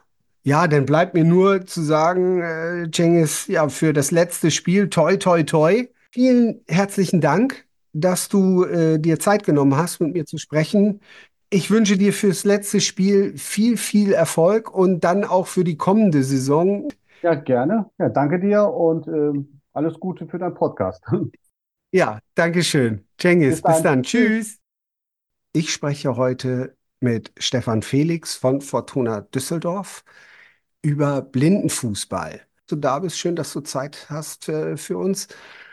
Ja, dann bleibt mir nur zu sagen, äh, Cengiz, ja, für das letzte Spiel, toi, toi, toi. Vielen herzlichen Dank, dass du äh, dir Zeit genommen hast, mit mir zu sprechen. Ich wünsche dir fürs letzte Spiel viel, viel Erfolg und dann auch für die kommende Saison. Ja, gerne. Ja, danke dir und ähm, alles Gute für deinen Podcast. Ja, danke schön. Cengiz, Bis bis dann. dann. Tschüss. Tschüss. Ich spreche heute mit Stefan Felix von Fortuna Düsseldorf über Blindenfußball. Du da bist, schön, dass du Zeit hast äh, für uns.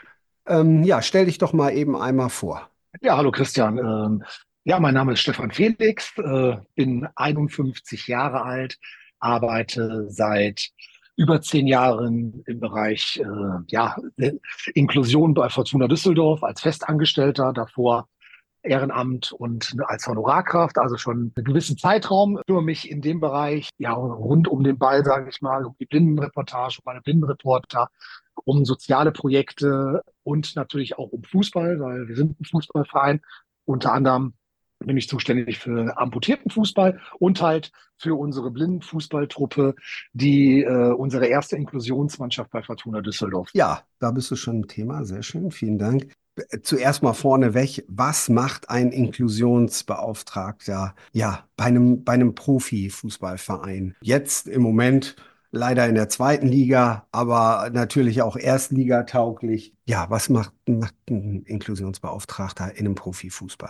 Ähm, ja, stell dich doch mal eben einmal vor. Ja, hallo Christian. Ähm, ja, mein Name ist Stefan Felix, äh, bin einundfünfzig Jahre alt, arbeite seit über zehn Jahren im Bereich äh, ja, Inklusion bei Fortuna Düsseldorf als Festangestellter, davor Ehrenamt und als Honorarkraft, also schon einen gewissen Zeitraum. Ich kümmere mich in dem Bereich ja rund um den Ball, sage ich mal, um die Blindenreportage, um meine Blindenreporter, um soziale Projekte und natürlich auch um Fußball, weil wir sind ein Fußballverein. Unter anderem bin ich zuständig für amputierten Fußball und halt für unsere Blindenfußballtruppe, die äh, unsere erste Inklusionsmannschaft bei Fortuna Düsseldorf. Ja, da bist du schon im Thema. Sehr schön, vielen Dank. Zuerst mal vorneweg, was macht ein Inklusionsbeauftragter ja, bei einem, bei einem Profifußballverein? Jetzt im Moment leider in der zweiten Liga, aber natürlich auch Erstligatauglich. Ja, was macht, macht ein Inklusionsbeauftragter in einem Profifußball?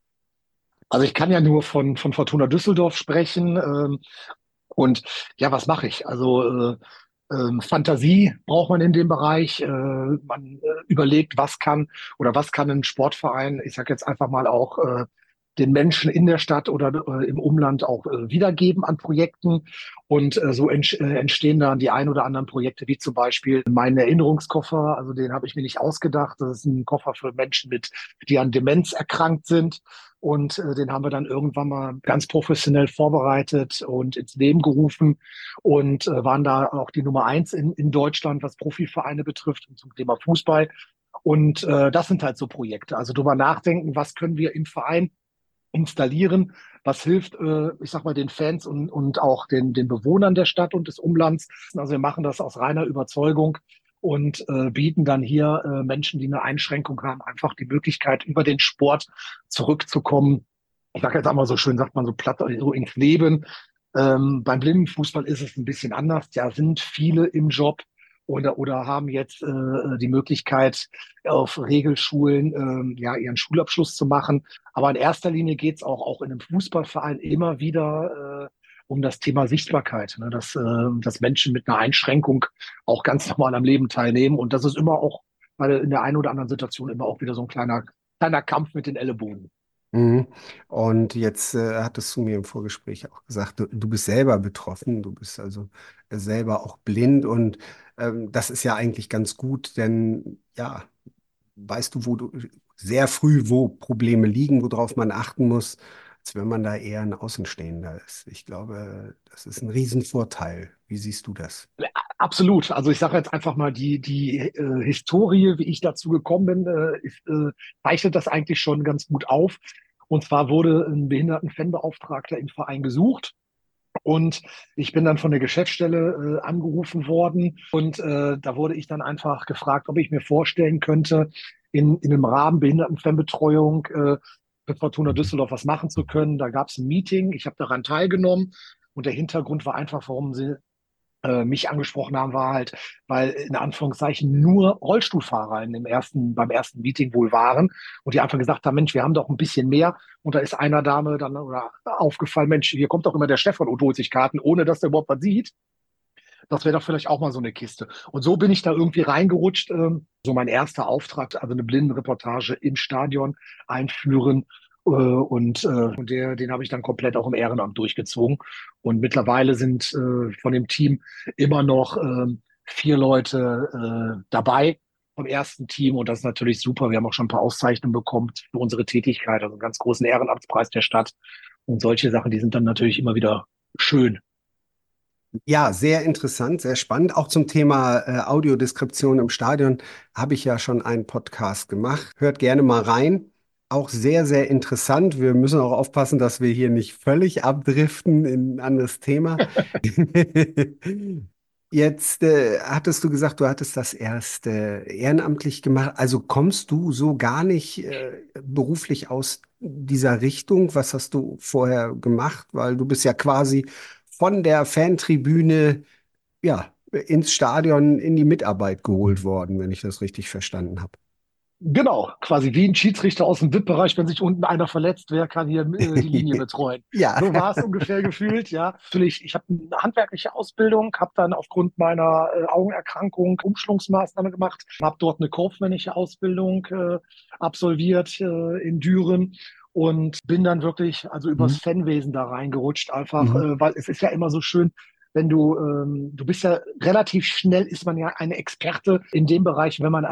Also ich kann ja nur von, von Fortuna Düsseldorf sprechen. Ähm, und ja, was mache ich? Also äh, ähm, Fantasie braucht man in dem Bereich. Äh, man äh, überlegt, was kann oder was kann ein Sportverein, ich sage jetzt einfach mal auch, äh, den Menschen in der Stadt oder äh, im Umland auch äh, wiedergeben an Projekten. Und äh, so ent äh, entstehen dann die ein oder anderen Projekte, wie zum Beispiel mein Erinnerungskoffer. Also den habe ich mir nicht ausgedacht. Das ist ein Koffer für Menschen, mit, die an Demenz erkrankt sind. Und äh, den haben wir dann irgendwann mal ganz professionell vorbereitet und ins Leben gerufen und äh, waren da auch die Nummer eins in, in Deutschland, was Profivereine betrifft und zum Thema Fußball. Und äh, das sind halt so Projekte. Also drüber nachdenken, was können wir im Verein installieren, was hilft, äh, ich sag mal, den Fans und, und auch den, den Bewohnern der Stadt und des Umlands. Also wir machen das aus reiner Überzeugung und äh, bieten dann hier äh, Menschen, die eine Einschränkung haben, einfach die Möglichkeit, über den Sport zurückzukommen. Ich sage jetzt einmal so schön, sagt man so platt, so ins Leben. Ähm, beim Blindenfußball ist es ein bisschen anders. Da sind viele im Job oder, oder haben jetzt äh, die Möglichkeit, auf Regelschulen äh, ja, ihren Schulabschluss zu machen. Aber in erster Linie geht es auch, auch in einem Fußballverein immer wieder äh, um das Thema Sichtbarkeit, ne? dass, äh, dass Menschen mit einer Einschränkung auch ganz normal am Leben teilnehmen. Und das ist immer auch weil in der einen oder anderen Situation immer auch wieder so ein kleiner, kleiner Kampf mit den Ellenbogen. Mhm. Und jetzt äh, hattest du mir im Vorgespräch auch gesagt, du, du bist selber betroffen, du bist also äh, selber auch blind und ähm, das ist ja eigentlich ganz gut, denn ja, weißt du, wo du sehr früh, wo Probleme liegen, worauf man achten muss, als wenn man da eher ein Außenstehender ist. Ich glaube, das ist ein Riesenvorteil. Wie siehst du das? Absolut. Also ich sage jetzt einfach mal, die, die äh, Historie, wie ich dazu gekommen bin, äh, ist, äh, zeichnet das eigentlich schon ganz gut auf. Und zwar wurde ein Behinderten-Fanbeauftragter im Verein gesucht. Und ich bin dann von der Geschäftsstelle äh, angerufen worden. Und äh, da wurde ich dann einfach gefragt, ob ich mir vorstellen könnte, in, in einem Rahmen Behinderten-Fanbetreuung äh, für Fortuna Düsseldorf was machen zu können. Da gab es ein Meeting. Ich habe daran teilgenommen. Und der Hintergrund war einfach, warum sie äh, mich angesprochen haben, war halt, weil in Anführungszeichen nur Rollstuhlfahrer in dem ersten, beim ersten Meeting wohl waren und die einfach gesagt haben, Mensch, wir haben doch ein bisschen mehr. Und da ist einer Dame dann oder aufgefallen, Mensch, hier kommt doch immer der Stefan und holt sich Karten, ohne dass der überhaupt was sieht. Das wäre doch vielleicht auch mal so eine Kiste. Und so bin ich da irgendwie reingerutscht. Ähm, so mein erster Auftrag, also eine Blindenreportage im Stadion einführen. Äh, und äh, und der, den habe ich dann komplett auch im Ehrenamt durchgezogen. Und mittlerweile sind äh, von dem Team immer noch äh, vier Leute äh, dabei vom ersten Team. Und das ist natürlich super. Wir haben auch schon ein paar Auszeichnungen bekommen für unsere Tätigkeit, also einen ganz großen Ehrenamtspreis der Stadt. Und solche Sachen, die sind dann natürlich immer wieder schön. Ja, sehr interessant, sehr spannend. Auch zum Thema äh, Audiodeskription im Stadion habe ich ja schon einen Podcast gemacht. Hört gerne mal rein. Auch sehr, sehr interessant. Wir müssen auch aufpassen, dass wir hier nicht völlig abdriften in ein anderes Thema. Jetzt äh, hattest du gesagt, du hattest das erst äh, ehrenamtlich gemacht. Also kommst du so gar nicht äh, beruflich aus dieser Richtung? Was hast du vorher gemacht? Weil du bist ja quasi von der Fantribüne ja, ins Stadion in die Mitarbeit geholt worden, wenn ich das richtig verstanden habe. Genau, quasi wie ein Schiedsrichter aus dem V I P-Bereich, wenn sich unten einer verletzt, wer kann hier äh, die Linie betreuen? Ja. So war es ungefähr gefühlt, ja. Natürlich, ich habe eine handwerkliche Ausbildung, habe dann aufgrund meiner äh, Augenerkrankung Umschulungsmaßnahmen gemacht, habe dort eine kaufmännische Ausbildung äh, absolviert äh, in Düren. Und bin dann wirklich, also übers Mhm. Fanwesen da reingerutscht, einfach, Mhm. äh, weil es ist ja immer so schön, wenn du, ähm, du bist ja relativ schnell, ist man ja ein Experte in dem Bereich, wenn man ein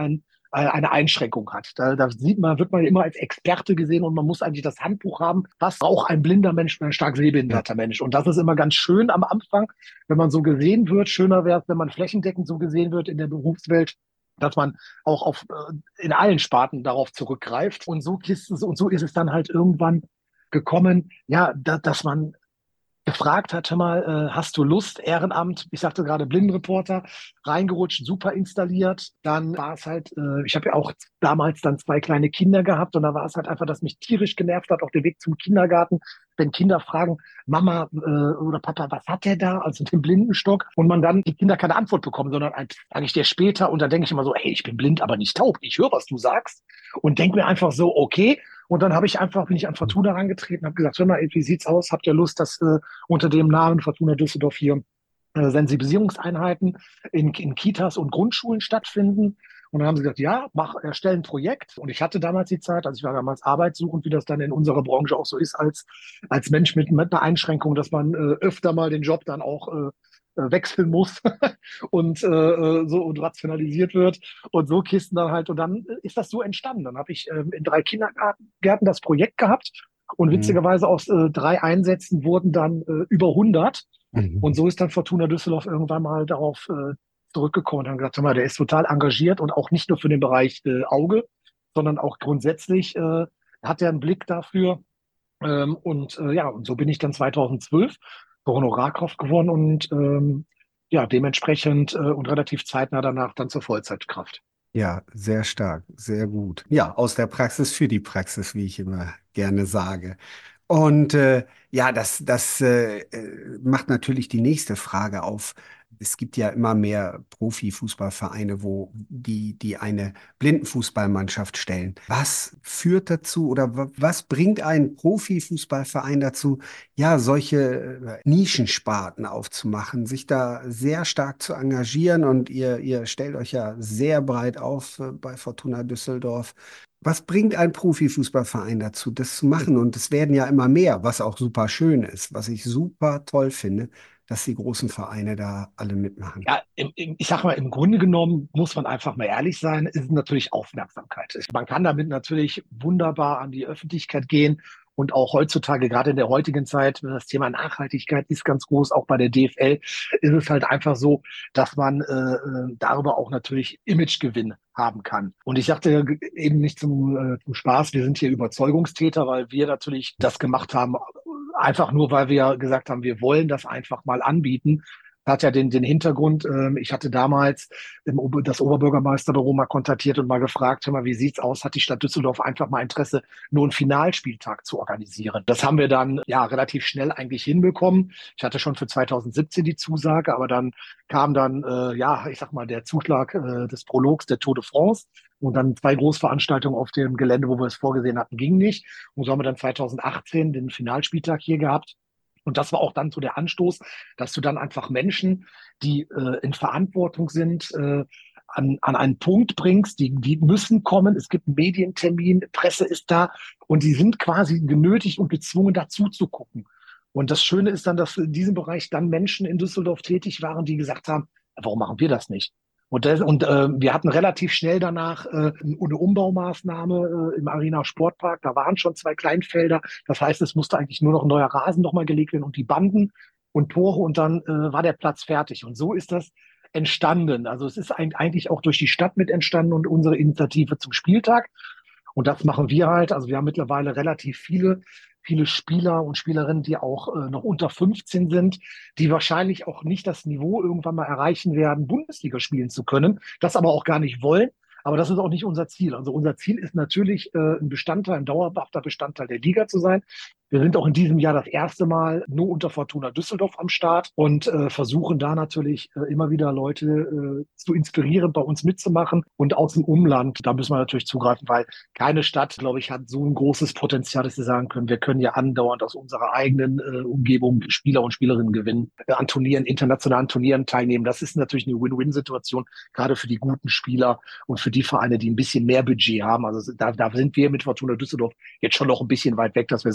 äh, eine Einschränkung hat. Da, da sieht man, wird man immer als Experte gesehen und man muss eigentlich das Handbuch haben, was braucht ein blinder Mensch und ein stark sehbehinderter Mensch. Und das ist immer ganz schön am Anfang, wenn man so gesehen wird. Schöner wäre es, wenn man flächendeckend so gesehen wird in der Berufswelt, dass man auch auf, äh, in allen Sparten darauf zurückgreift. Und so ist es, und so ist es dann halt irgendwann gekommen, ja, da, dass man gefragt hat, hör mal, äh, hast du Lust, Ehrenamt, ich sagte gerade Blindenreporter, reingerutscht, super installiert. Dann war es halt, äh, ich habe ja auch damals dann zwei kleine Kinder gehabt und da war es halt einfach, dass mich tierisch genervt hat, auch der Weg zum Kindergarten, wenn Kinder fragen, Mama äh, oder Papa, was hat der da, also den Blindenstock, und man dann die Kinder keine Antwort bekommen, sondern sage ich dir später und dann denke ich immer so, hey, ich bin blind, aber nicht taub, ich höre, was du sagst und denke mir einfach so, okay. Und dann habe ich einfach, bin ich an Fortuna herangetreten, habe gesagt, hör mal, wie sieht's aus? Habt ihr Lust, dass äh, unter dem Namen Fortuna Düsseldorf hier äh, Sensibilisierungseinheiten in, in Kitas und Grundschulen stattfinden? Und dann haben sie gesagt, ja, mach, erstell ein Projekt. Und ich hatte damals die Zeit, also ich war damals arbeitssuchend, wie das dann in unserer Branche auch so ist, als, als Mensch mit, mit einer Einschränkung, dass man äh, öfter mal den Job dann auch äh, wechseln muss und äh, so und rationalisiert wird und so Kisten dann halt. Und dann ist das so entstanden. Dann habe ich ähm, in drei Kindergärten das Projekt gehabt und witzigerweise aus äh, drei Einsätzen wurden dann äh, über hundert. Mhm. Und so ist dann Fortuna Düsseldorf irgendwann mal darauf äh, zurückgekommen und haben gesagt, hör mal, der ist total engagiert und auch nicht nur für den Bereich äh, Auge, sondern auch grundsätzlich äh, hat er einen Blick dafür. Ähm, und äh, ja, und so bin ich dann zweitausendzwölf Honorarkraft geworden und ähm, ja, dementsprechend äh, und relativ zeitnah danach dann zur Vollzeitkraft. Ja, sehr stark, sehr gut. Ja, aus der Praxis für die Praxis, wie ich immer gerne sage. Und äh, ja, das, das äh, macht natürlich die nächste Frage auf. Es gibt ja immer mehr Profifußballvereine, wo die, die eine Blindenfußballmannschaft stellen. Was führt dazu oder was bringt einen Profifußballverein dazu, ja, solche Nischensparten aufzumachen, sich da sehr stark zu engagieren? Und ihr, ihr stellt euch ja sehr breit auf bei Fortuna Düsseldorf. Was bringt ein Profifußballverein dazu, das zu machen? Und es werden ja immer mehr, was auch super schön ist, was ich super toll finde, dass die großen Vereine da alle mitmachen. Ja, im, im, ich sag mal, im Grunde genommen muss man einfach mal ehrlich sein, ist natürlich Aufmerksamkeit. Man kann damit natürlich wunderbar an die Öffentlichkeit gehen. Und auch heutzutage, gerade in der heutigen Zeit, das Thema Nachhaltigkeit ist ganz groß, auch bei der D F L ist es halt einfach so, dass man äh, darüber auch natürlich Imagegewinn haben kann. Und ich sagte eben nicht zum, äh, zum Spaß, wir sind hier Überzeugungstäter, weil wir natürlich das gemacht haben, einfach nur, weil wir gesagt haben, wir wollen das einfach mal anbieten. Hat ja den, den Hintergrund, ähm, ich hatte damals im, das Oberbürgermeisterbüro mal kontaktiert und mal gefragt, hör mal, wie sieht's aus? Hat die Stadt Düsseldorf einfach mal Interesse, nur einen Finalspieltag zu organisieren? Das haben wir dann ja relativ schnell eigentlich hinbekommen. Ich hatte schon für zweitausendsiebzehn die Zusage, aber dann kam dann, äh, ja, ich sag mal, der Zuschlag äh, des Prologs der Tour de France. Und dann zwei Großveranstaltungen auf dem Gelände, wo wir es vorgesehen hatten, ging nicht. Und so haben wir dann zweitausendachtzehn den Finalspieltag hier gehabt. Und das war auch dann so der Anstoß, dass du dann einfach Menschen, die äh, in Verantwortung sind, äh, an, an einen Punkt bringst, die, die müssen kommen. Es gibt einen Medientermin, Presse ist da und die sind quasi genötigt und gezwungen, dazu zu gucken. Und das Schöne ist dann, dass in diesem Bereich dann Menschen in Düsseldorf tätig waren, die gesagt haben, warum machen wir das nicht? Und, das, und äh, wir hatten relativ schnell danach äh, eine Umbaumaßnahme äh, im Arena Sportpark. Da waren schon zwei Kleinfelder. Das heißt, es musste eigentlich nur noch ein neuer Rasen nochmal gelegt werden und die Banden und Tore und dann äh, war der Platz fertig. Und so ist das entstanden. Also es ist ein, eigentlich auch durch die Stadt mit entstanden und unsere Initiative zum Spieltag. Und das machen wir halt. Also wir haben mittlerweile relativ viele viele Spieler und Spielerinnen, die auch äh, noch unter fünfzehn sind, die wahrscheinlich auch nicht das Niveau irgendwann mal erreichen werden, Bundesliga spielen zu können, das aber auch gar nicht wollen. Aber das ist auch nicht unser Ziel. Also unser Ziel ist natürlich, äh, ein Bestandteil, ein dauerhafter Bestandteil der Liga zu sein. Wir sind auch in diesem Jahr das erste Mal nur unter Fortuna Düsseldorf am Start und äh, versuchen da natürlich äh, immer wieder Leute äh, zu inspirieren, bei uns mitzumachen. Und aus dem Umland, da müssen wir natürlich zugreifen, weil keine Stadt, glaube ich, hat so ein großes Potenzial, dass sie sagen können, wir können ja andauernd aus unserer eigenen äh, Umgebung Spieler und Spielerinnen gewinnen, äh, an Turnieren, internationalen Turnieren teilnehmen. Das ist natürlich eine Win-Win-Situation, gerade für die guten Spieler und für die Vereine, die ein bisschen mehr Budget haben. Also da, da sind wir mit Fortuna Düsseldorf jetzt schon noch ein bisschen weit weg, dass wir sagen,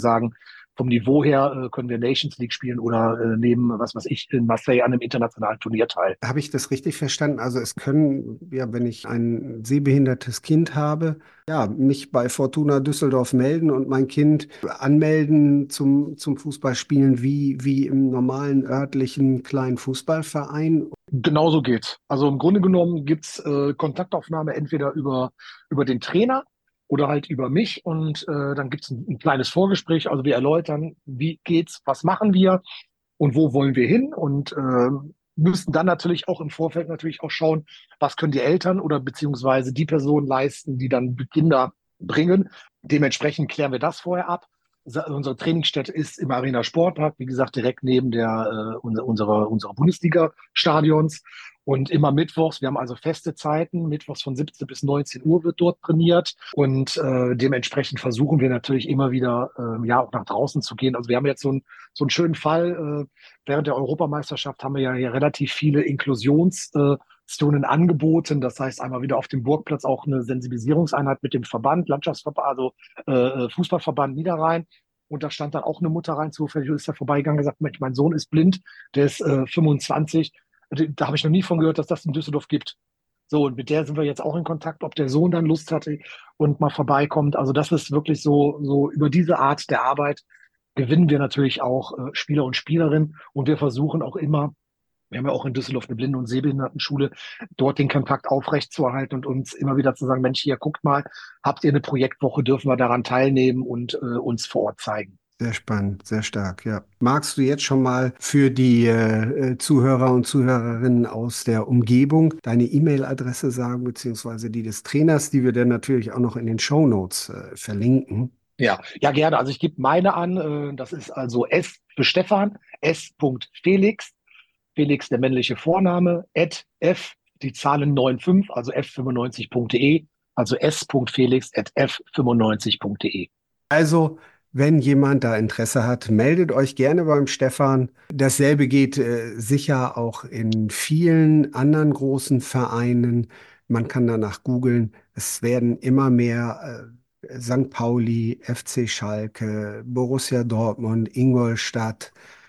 vom Niveau her äh, können wir Nations League spielen oder äh, nehmen, was weiß ich, in Marseille an einem internationalen Turnier teil. Habe ich das richtig verstanden? Also es können, ja, wenn ich ein sehbehindertes Kind habe, ja, mich bei Fortuna Düsseldorf melden und mein Kind anmelden zum, zum Fußballspielen wie, wie im normalen örtlichen kleinen Fußballverein. Genau so geht's. Also im Grunde genommen gibt's äh, Kontaktaufnahme entweder über, über den Trainer oder halt über mich und äh, dann gibt's ein, ein kleines Vorgespräch. Also wir erläutern, wie geht's, was machen wir und wo wollen wir hin und äh, müssen dann natürlich auch im Vorfeld natürlich auch schauen, was können die Eltern oder beziehungsweise die Personen leisten, die dann Kinder bringen. Dementsprechend klären wir das vorher ab. Sa- Unsere Trainingsstätte ist im Arena Sportpark, wie gesagt, direkt neben der, äh, unser, unserer, unserer Bundesliga-Stadions. Und immer mittwochs, wir haben also feste Zeiten, mittwochs von siebzehn bis neunzehn Uhr wird dort trainiert. Und äh, dementsprechend versuchen wir natürlich immer wieder, äh, ja, auch nach draußen zu gehen. Also wir haben jetzt so, ein, so einen schönen Fall. Äh, während der Europameisterschaft haben wir ja hier relativ viele Inklusionsstationen angeboten. Das heißt, einmal wieder auf dem Burgplatz auch eine Sensibilisierungseinheit mit dem Verband, Landschaftsverband, also äh, Fußballverband Niederrhein. Und da stand dann auch eine Mutter rein, zufällig ist da vorbeigegangen, gesagt, Mensch, mein Sohn ist blind, der ist äh, fünfundzwanzig. Da habe ich noch nie von gehört, dass das in Düsseldorf gibt. So, und mit der sind wir jetzt auch in Kontakt, ob der Sohn dann Lust hatte und mal vorbeikommt. Also das ist wirklich so, so über diese Art der Arbeit gewinnen wir natürlich auch äh, Spieler und Spielerinnen. Und wir versuchen auch immer, wir haben ja auch in Düsseldorf eine Blinde- und Sehbehindertenschule, dort den Kontakt aufrechtzuerhalten und uns immer wieder zu sagen, Mensch, hier, guckt mal, habt ihr eine Projektwoche, dürfen wir daran teilnehmen und äh, uns vor Ort zeigen. Sehr spannend, sehr stark, ja. Magst du jetzt schon mal für die äh, Zuhörer und Zuhörerinnen aus der Umgebung deine E-Mail-Adresse sagen, beziehungsweise die des Trainers, die wir dann natürlich auch noch in den Shownotes äh, verlinken? Ja, ja, gerne. Also ich gebe meine an. Äh, das ist also S für Stefan, S. Felix, Felix der männliche Vorname, at F, die Zahlen neun fünf, also f fünfundneunzig punkt de, also S. Felix at f fünfundneunzig punkt de. Also, wenn jemand da Interesse hat, meldet euch gerne beim Stefan. Dasselbe geht äh, sicher auch in vielen anderen großen Vereinen. Man kann danach googeln. Es werden immer mehr äh, Sankt Pauli, F C Schalke, Borussia Dortmund, Ingolstadt,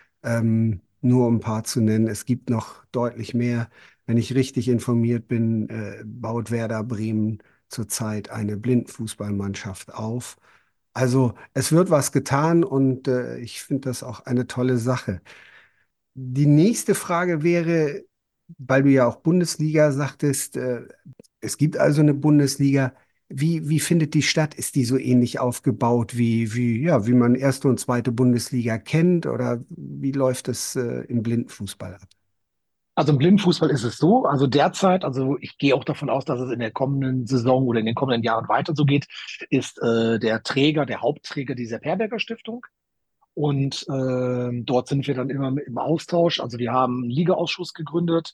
ähm, nur um ein paar zu nennen. Es gibt noch deutlich mehr. Wenn ich richtig informiert bin, äh, baut Werder Bremen zurzeit eine Blindenfußballmannschaft auf. Also es wird was getan und äh, ich finde das auch eine tolle Sache. Die nächste Frage wäre, weil du ja auch Bundesliga sagtest, äh, es gibt also eine Bundesliga. Wie, wie findet die statt? Ist die so ähnlich aufgebaut wie, wie, ja, wie man erste und zweite Bundesliga kennt? Oder wie läuft es äh, im Blindenfußball ab? Also im Blindenfußball ist es so, also derzeit, also ich gehe auch davon aus, dass es in der kommenden Saison oder in den kommenden Jahren weiter so geht, ist äh, der Träger, der Hauptträger dieser Perberger Stiftung. Und äh, dort sind wir dann immer im Austausch. Also wir haben einen Ligaausschuss gegründet,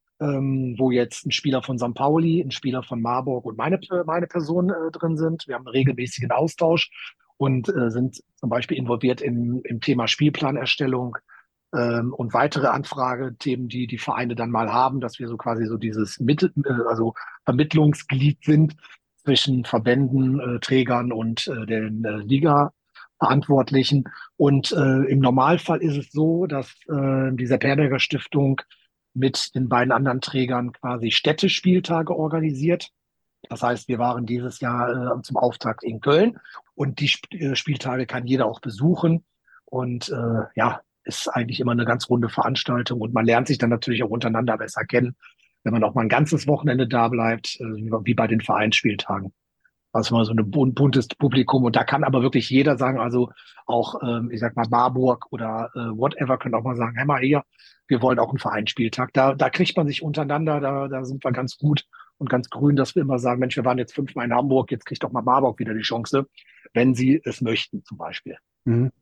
ähm, wo jetzt ein Spieler von Sankt Pauli, ein Spieler von Marburg und meine, meine Person äh, drin sind. Wir haben einen regelmäßigen Austausch und äh, sind zum Beispiel involviert im, im Thema Spielplanerstellung, ähm, und weitere Anfragethemen, die die Vereine dann mal haben, dass wir so quasi so dieses Mittel, äh, also Vermittlungsglied sind zwischen Verbänden, äh, Trägern und äh, den äh, Liga-Verantwortlichen. Und äh, im Normalfall ist es so, dass äh, dieser Perberger Stiftung mit den beiden anderen Trägern quasi Städtespieltage organisiert. Das heißt, wir waren dieses Jahr äh, zum Auftakt in Köln und die Sp äh, Spieltage kann jeder auch besuchen. Und äh, ja, ist eigentlich immer eine ganz runde Veranstaltung und man lernt sich dann natürlich auch untereinander besser kennen, wenn man auch mal ein ganzes Wochenende da bleibt, äh, wie bei den Vereinsspieltagen. Also mal so ein bunt, buntes Publikum und da kann aber wirklich jeder sagen, also auch, ähm, ich sag mal, Marburg oder äh, whatever, können auch mal sagen, hey mal hier, wir wollen auch einen Vereinsspieltag. Da, da kriegt man sich untereinander, da, da sind wir ganz gut und ganz grün, dass wir immer sagen, Mensch, wir waren jetzt fünfmal in Hamburg, jetzt kriegt doch mal Marburg wieder die Chance, wenn sie es möchten zum Beispiel. Mhm.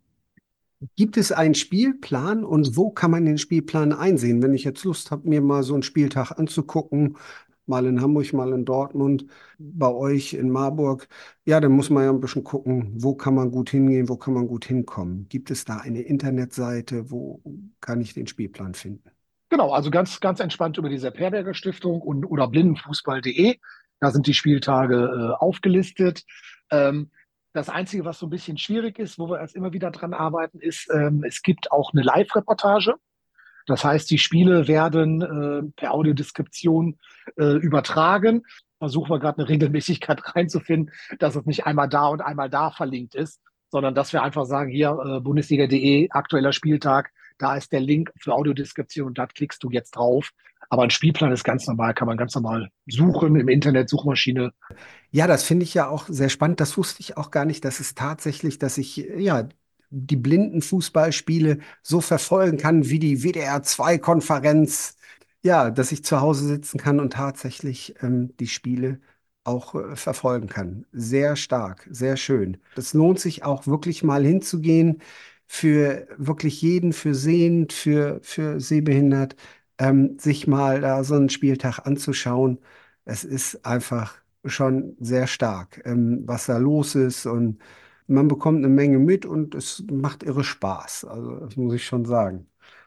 Gibt es einen Spielplan und wo kann man den Spielplan einsehen? Wenn ich jetzt Lust habe, mir mal so einen Spieltag anzugucken, mal in Hamburg, mal in Dortmund, bei euch in Marburg, ja, dann muss man ja ein bisschen gucken, wo kann man gut hingehen, wo kann man gut hinkommen. Gibt es da eine Internetseite, wo kann ich den Spielplan finden? Genau, also ganz, ganz entspannt über diese Perberger Stiftung und oder blindenfußball punkt de. Da sind die Spieltage äh, aufgelistet. Ähm, Das Einzige, was so ein bisschen schwierig ist, wo wir erst immer wieder dran arbeiten, ist, ähm, es gibt auch eine Live-Reportage. Das heißt, die Spiele werden äh, per Audiodeskription äh, übertragen. Versuchen wir gerade eine Regelmäßigkeit reinzufinden, dass es nicht einmal da und einmal da verlinkt ist, sondern dass wir einfach sagen, hier äh, Bundesliga punkt de, aktueller Spieltag, da ist der Link für Audiodeskription und da klickst du jetzt drauf. Aber ein Spielplan ist ganz normal, kann man ganz normal suchen im Internet, Suchmaschine. Ja, das finde ich ja auch sehr spannend. Das wusste ich auch gar nicht, dass es tatsächlich, dass ich ja die blinden Fußballspiele so verfolgen kann wie die W D R zwei Konferenz. Ja, dass ich zu Hause sitzen kann und tatsächlich ähm, die Spiele auch äh, verfolgen kann. Sehr stark, sehr schön. Das lohnt sich auch wirklich mal hinzugehen für wirklich jeden, für sehend, für, für sehbehindert, ähm, sich mal da so einen Spieltag anzuschauen. Es ist einfach schon sehr stark, ähm, was da los ist, und man bekommt eine Menge mit und es macht irre Spaß. Also das muss ich schon sagen.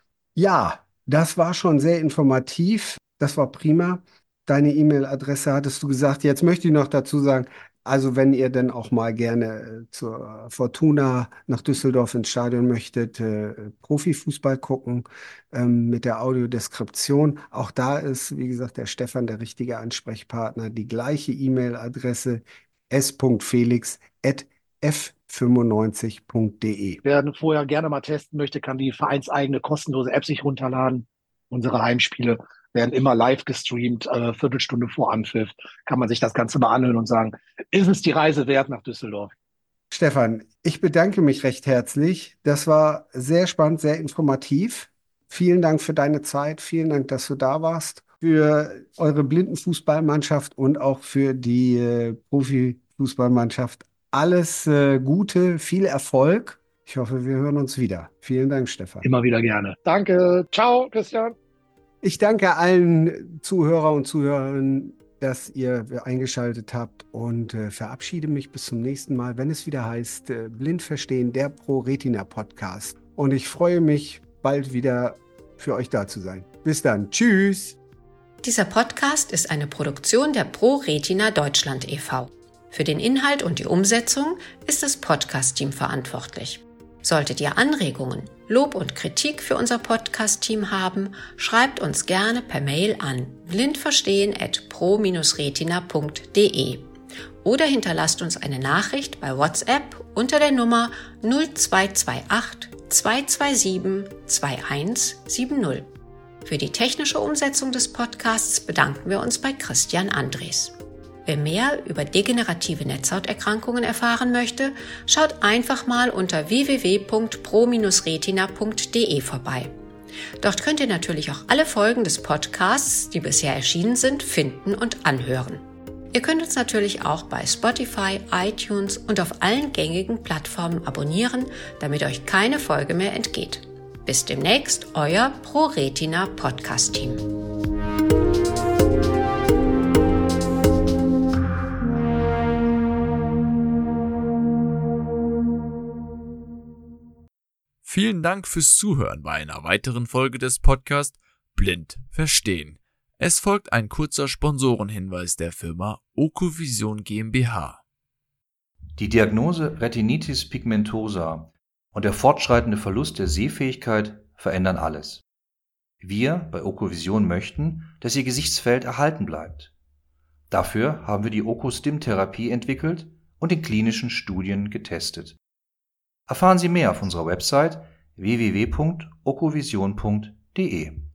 Ja, das war schon sehr informativ. Das war prima. Deine E-Mail-Adresse hattest du gesagt. Jetzt möchte ich noch dazu sagen, also wenn ihr dann auch mal gerne zur Fortuna nach Düsseldorf ins Stadion möchtet, äh, Profifußball gucken ähm, mit der Audiodeskription, auch da ist, wie gesagt, der Stefan der richtige Ansprechpartner. Die gleiche E-Mail-Adresse s punkt felix at f fünfundneunzig punkt de. Wer vorher gerne mal testen möchte, kann die vereinseigene kostenlose App sich runterladen. Unsere Heimspiele werden immer live gestreamt, äh, Viertelstunde vor Anpfiff. Kann man sich das Ganze mal anhören und sagen, ist es die Reise wert nach Düsseldorf? Stefan, ich bedanke mich recht herzlich. Das war sehr spannend, sehr informativ. Vielen Dank für deine Zeit. Vielen Dank, dass du da warst. Für eure Blindenfußballmannschaft und auch für die äh, Profifußballmannschaft alles äh, Gute, viel Erfolg. Ich hoffe, wir hören uns wieder. Vielen Dank, Stefan. Immer wieder gerne. Danke. Ciao, Christian. Ich danke allen Zuhörer und Zuhörerinnen, dass ihr eingeschaltet habt, und äh, verabschiede mich bis zum nächsten Mal, wenn es wieder heißt äh, Blind verstehen, der ProRetina Podcast. Und ich freue mich, bald wieder für euch da zu sein. Bis dann. Tschüss. Dieser Podcast ist eine Produktion der ProRetina Deutschland e V Für den Inhalt und die Umsetzung ist das Podcast-Team verantwortlich. Solltet ihr Anregungen, Lob und Kritik für unser Podcast-Team haben, schreibt uns gerne per Mail an blindverstehen at pro retina punkt de oder hinterlasst uns eine Nachricht bei WhatsApp unter der Nummer null zwei zwei acht zwei zwei sieben zwei eins sieben null. Für die technische Umsetzung des Podcasts bedanken wir uns bei Christian Andres. Wer mehr über degenerative Netzhauterkrankungen erfahren möchte, schaut einfach mal unter w w w punkt pro retina punkt de vorbei. Dort könnt ihr natürlich auch alle Folgen des Podcasts, die bisher erschienen sind, finden und anhören. Ihr könnt uns natürlich auch bei Spotify, iTunes und auf allen gängigen Plattformen abonnieren, damit euch keine Folge mehr entgeht. Bis demnächst, euer ProRetina Podcast-Team. Vielen Dank fürs Zuhören bei einer weiteren Folge des Podcasts Blind verstehen. Es folgt ein kurzer Sponsorenhinweis der Firma Okovision GmbH. Die Diagnose Retinitis pigmentosa und der fortschreitende Verlust der Sehfähigkeit verändern alles. Wir bei Okovision möchten, dass Ihr Gesichtsfeld erhalten bleibt. Dafür haben wir die Okostim-Therapie entwickelt und in klinischen Studien getestet. Erfahren Sie mehr auf unserer Website w w w punkt okovision punkt de.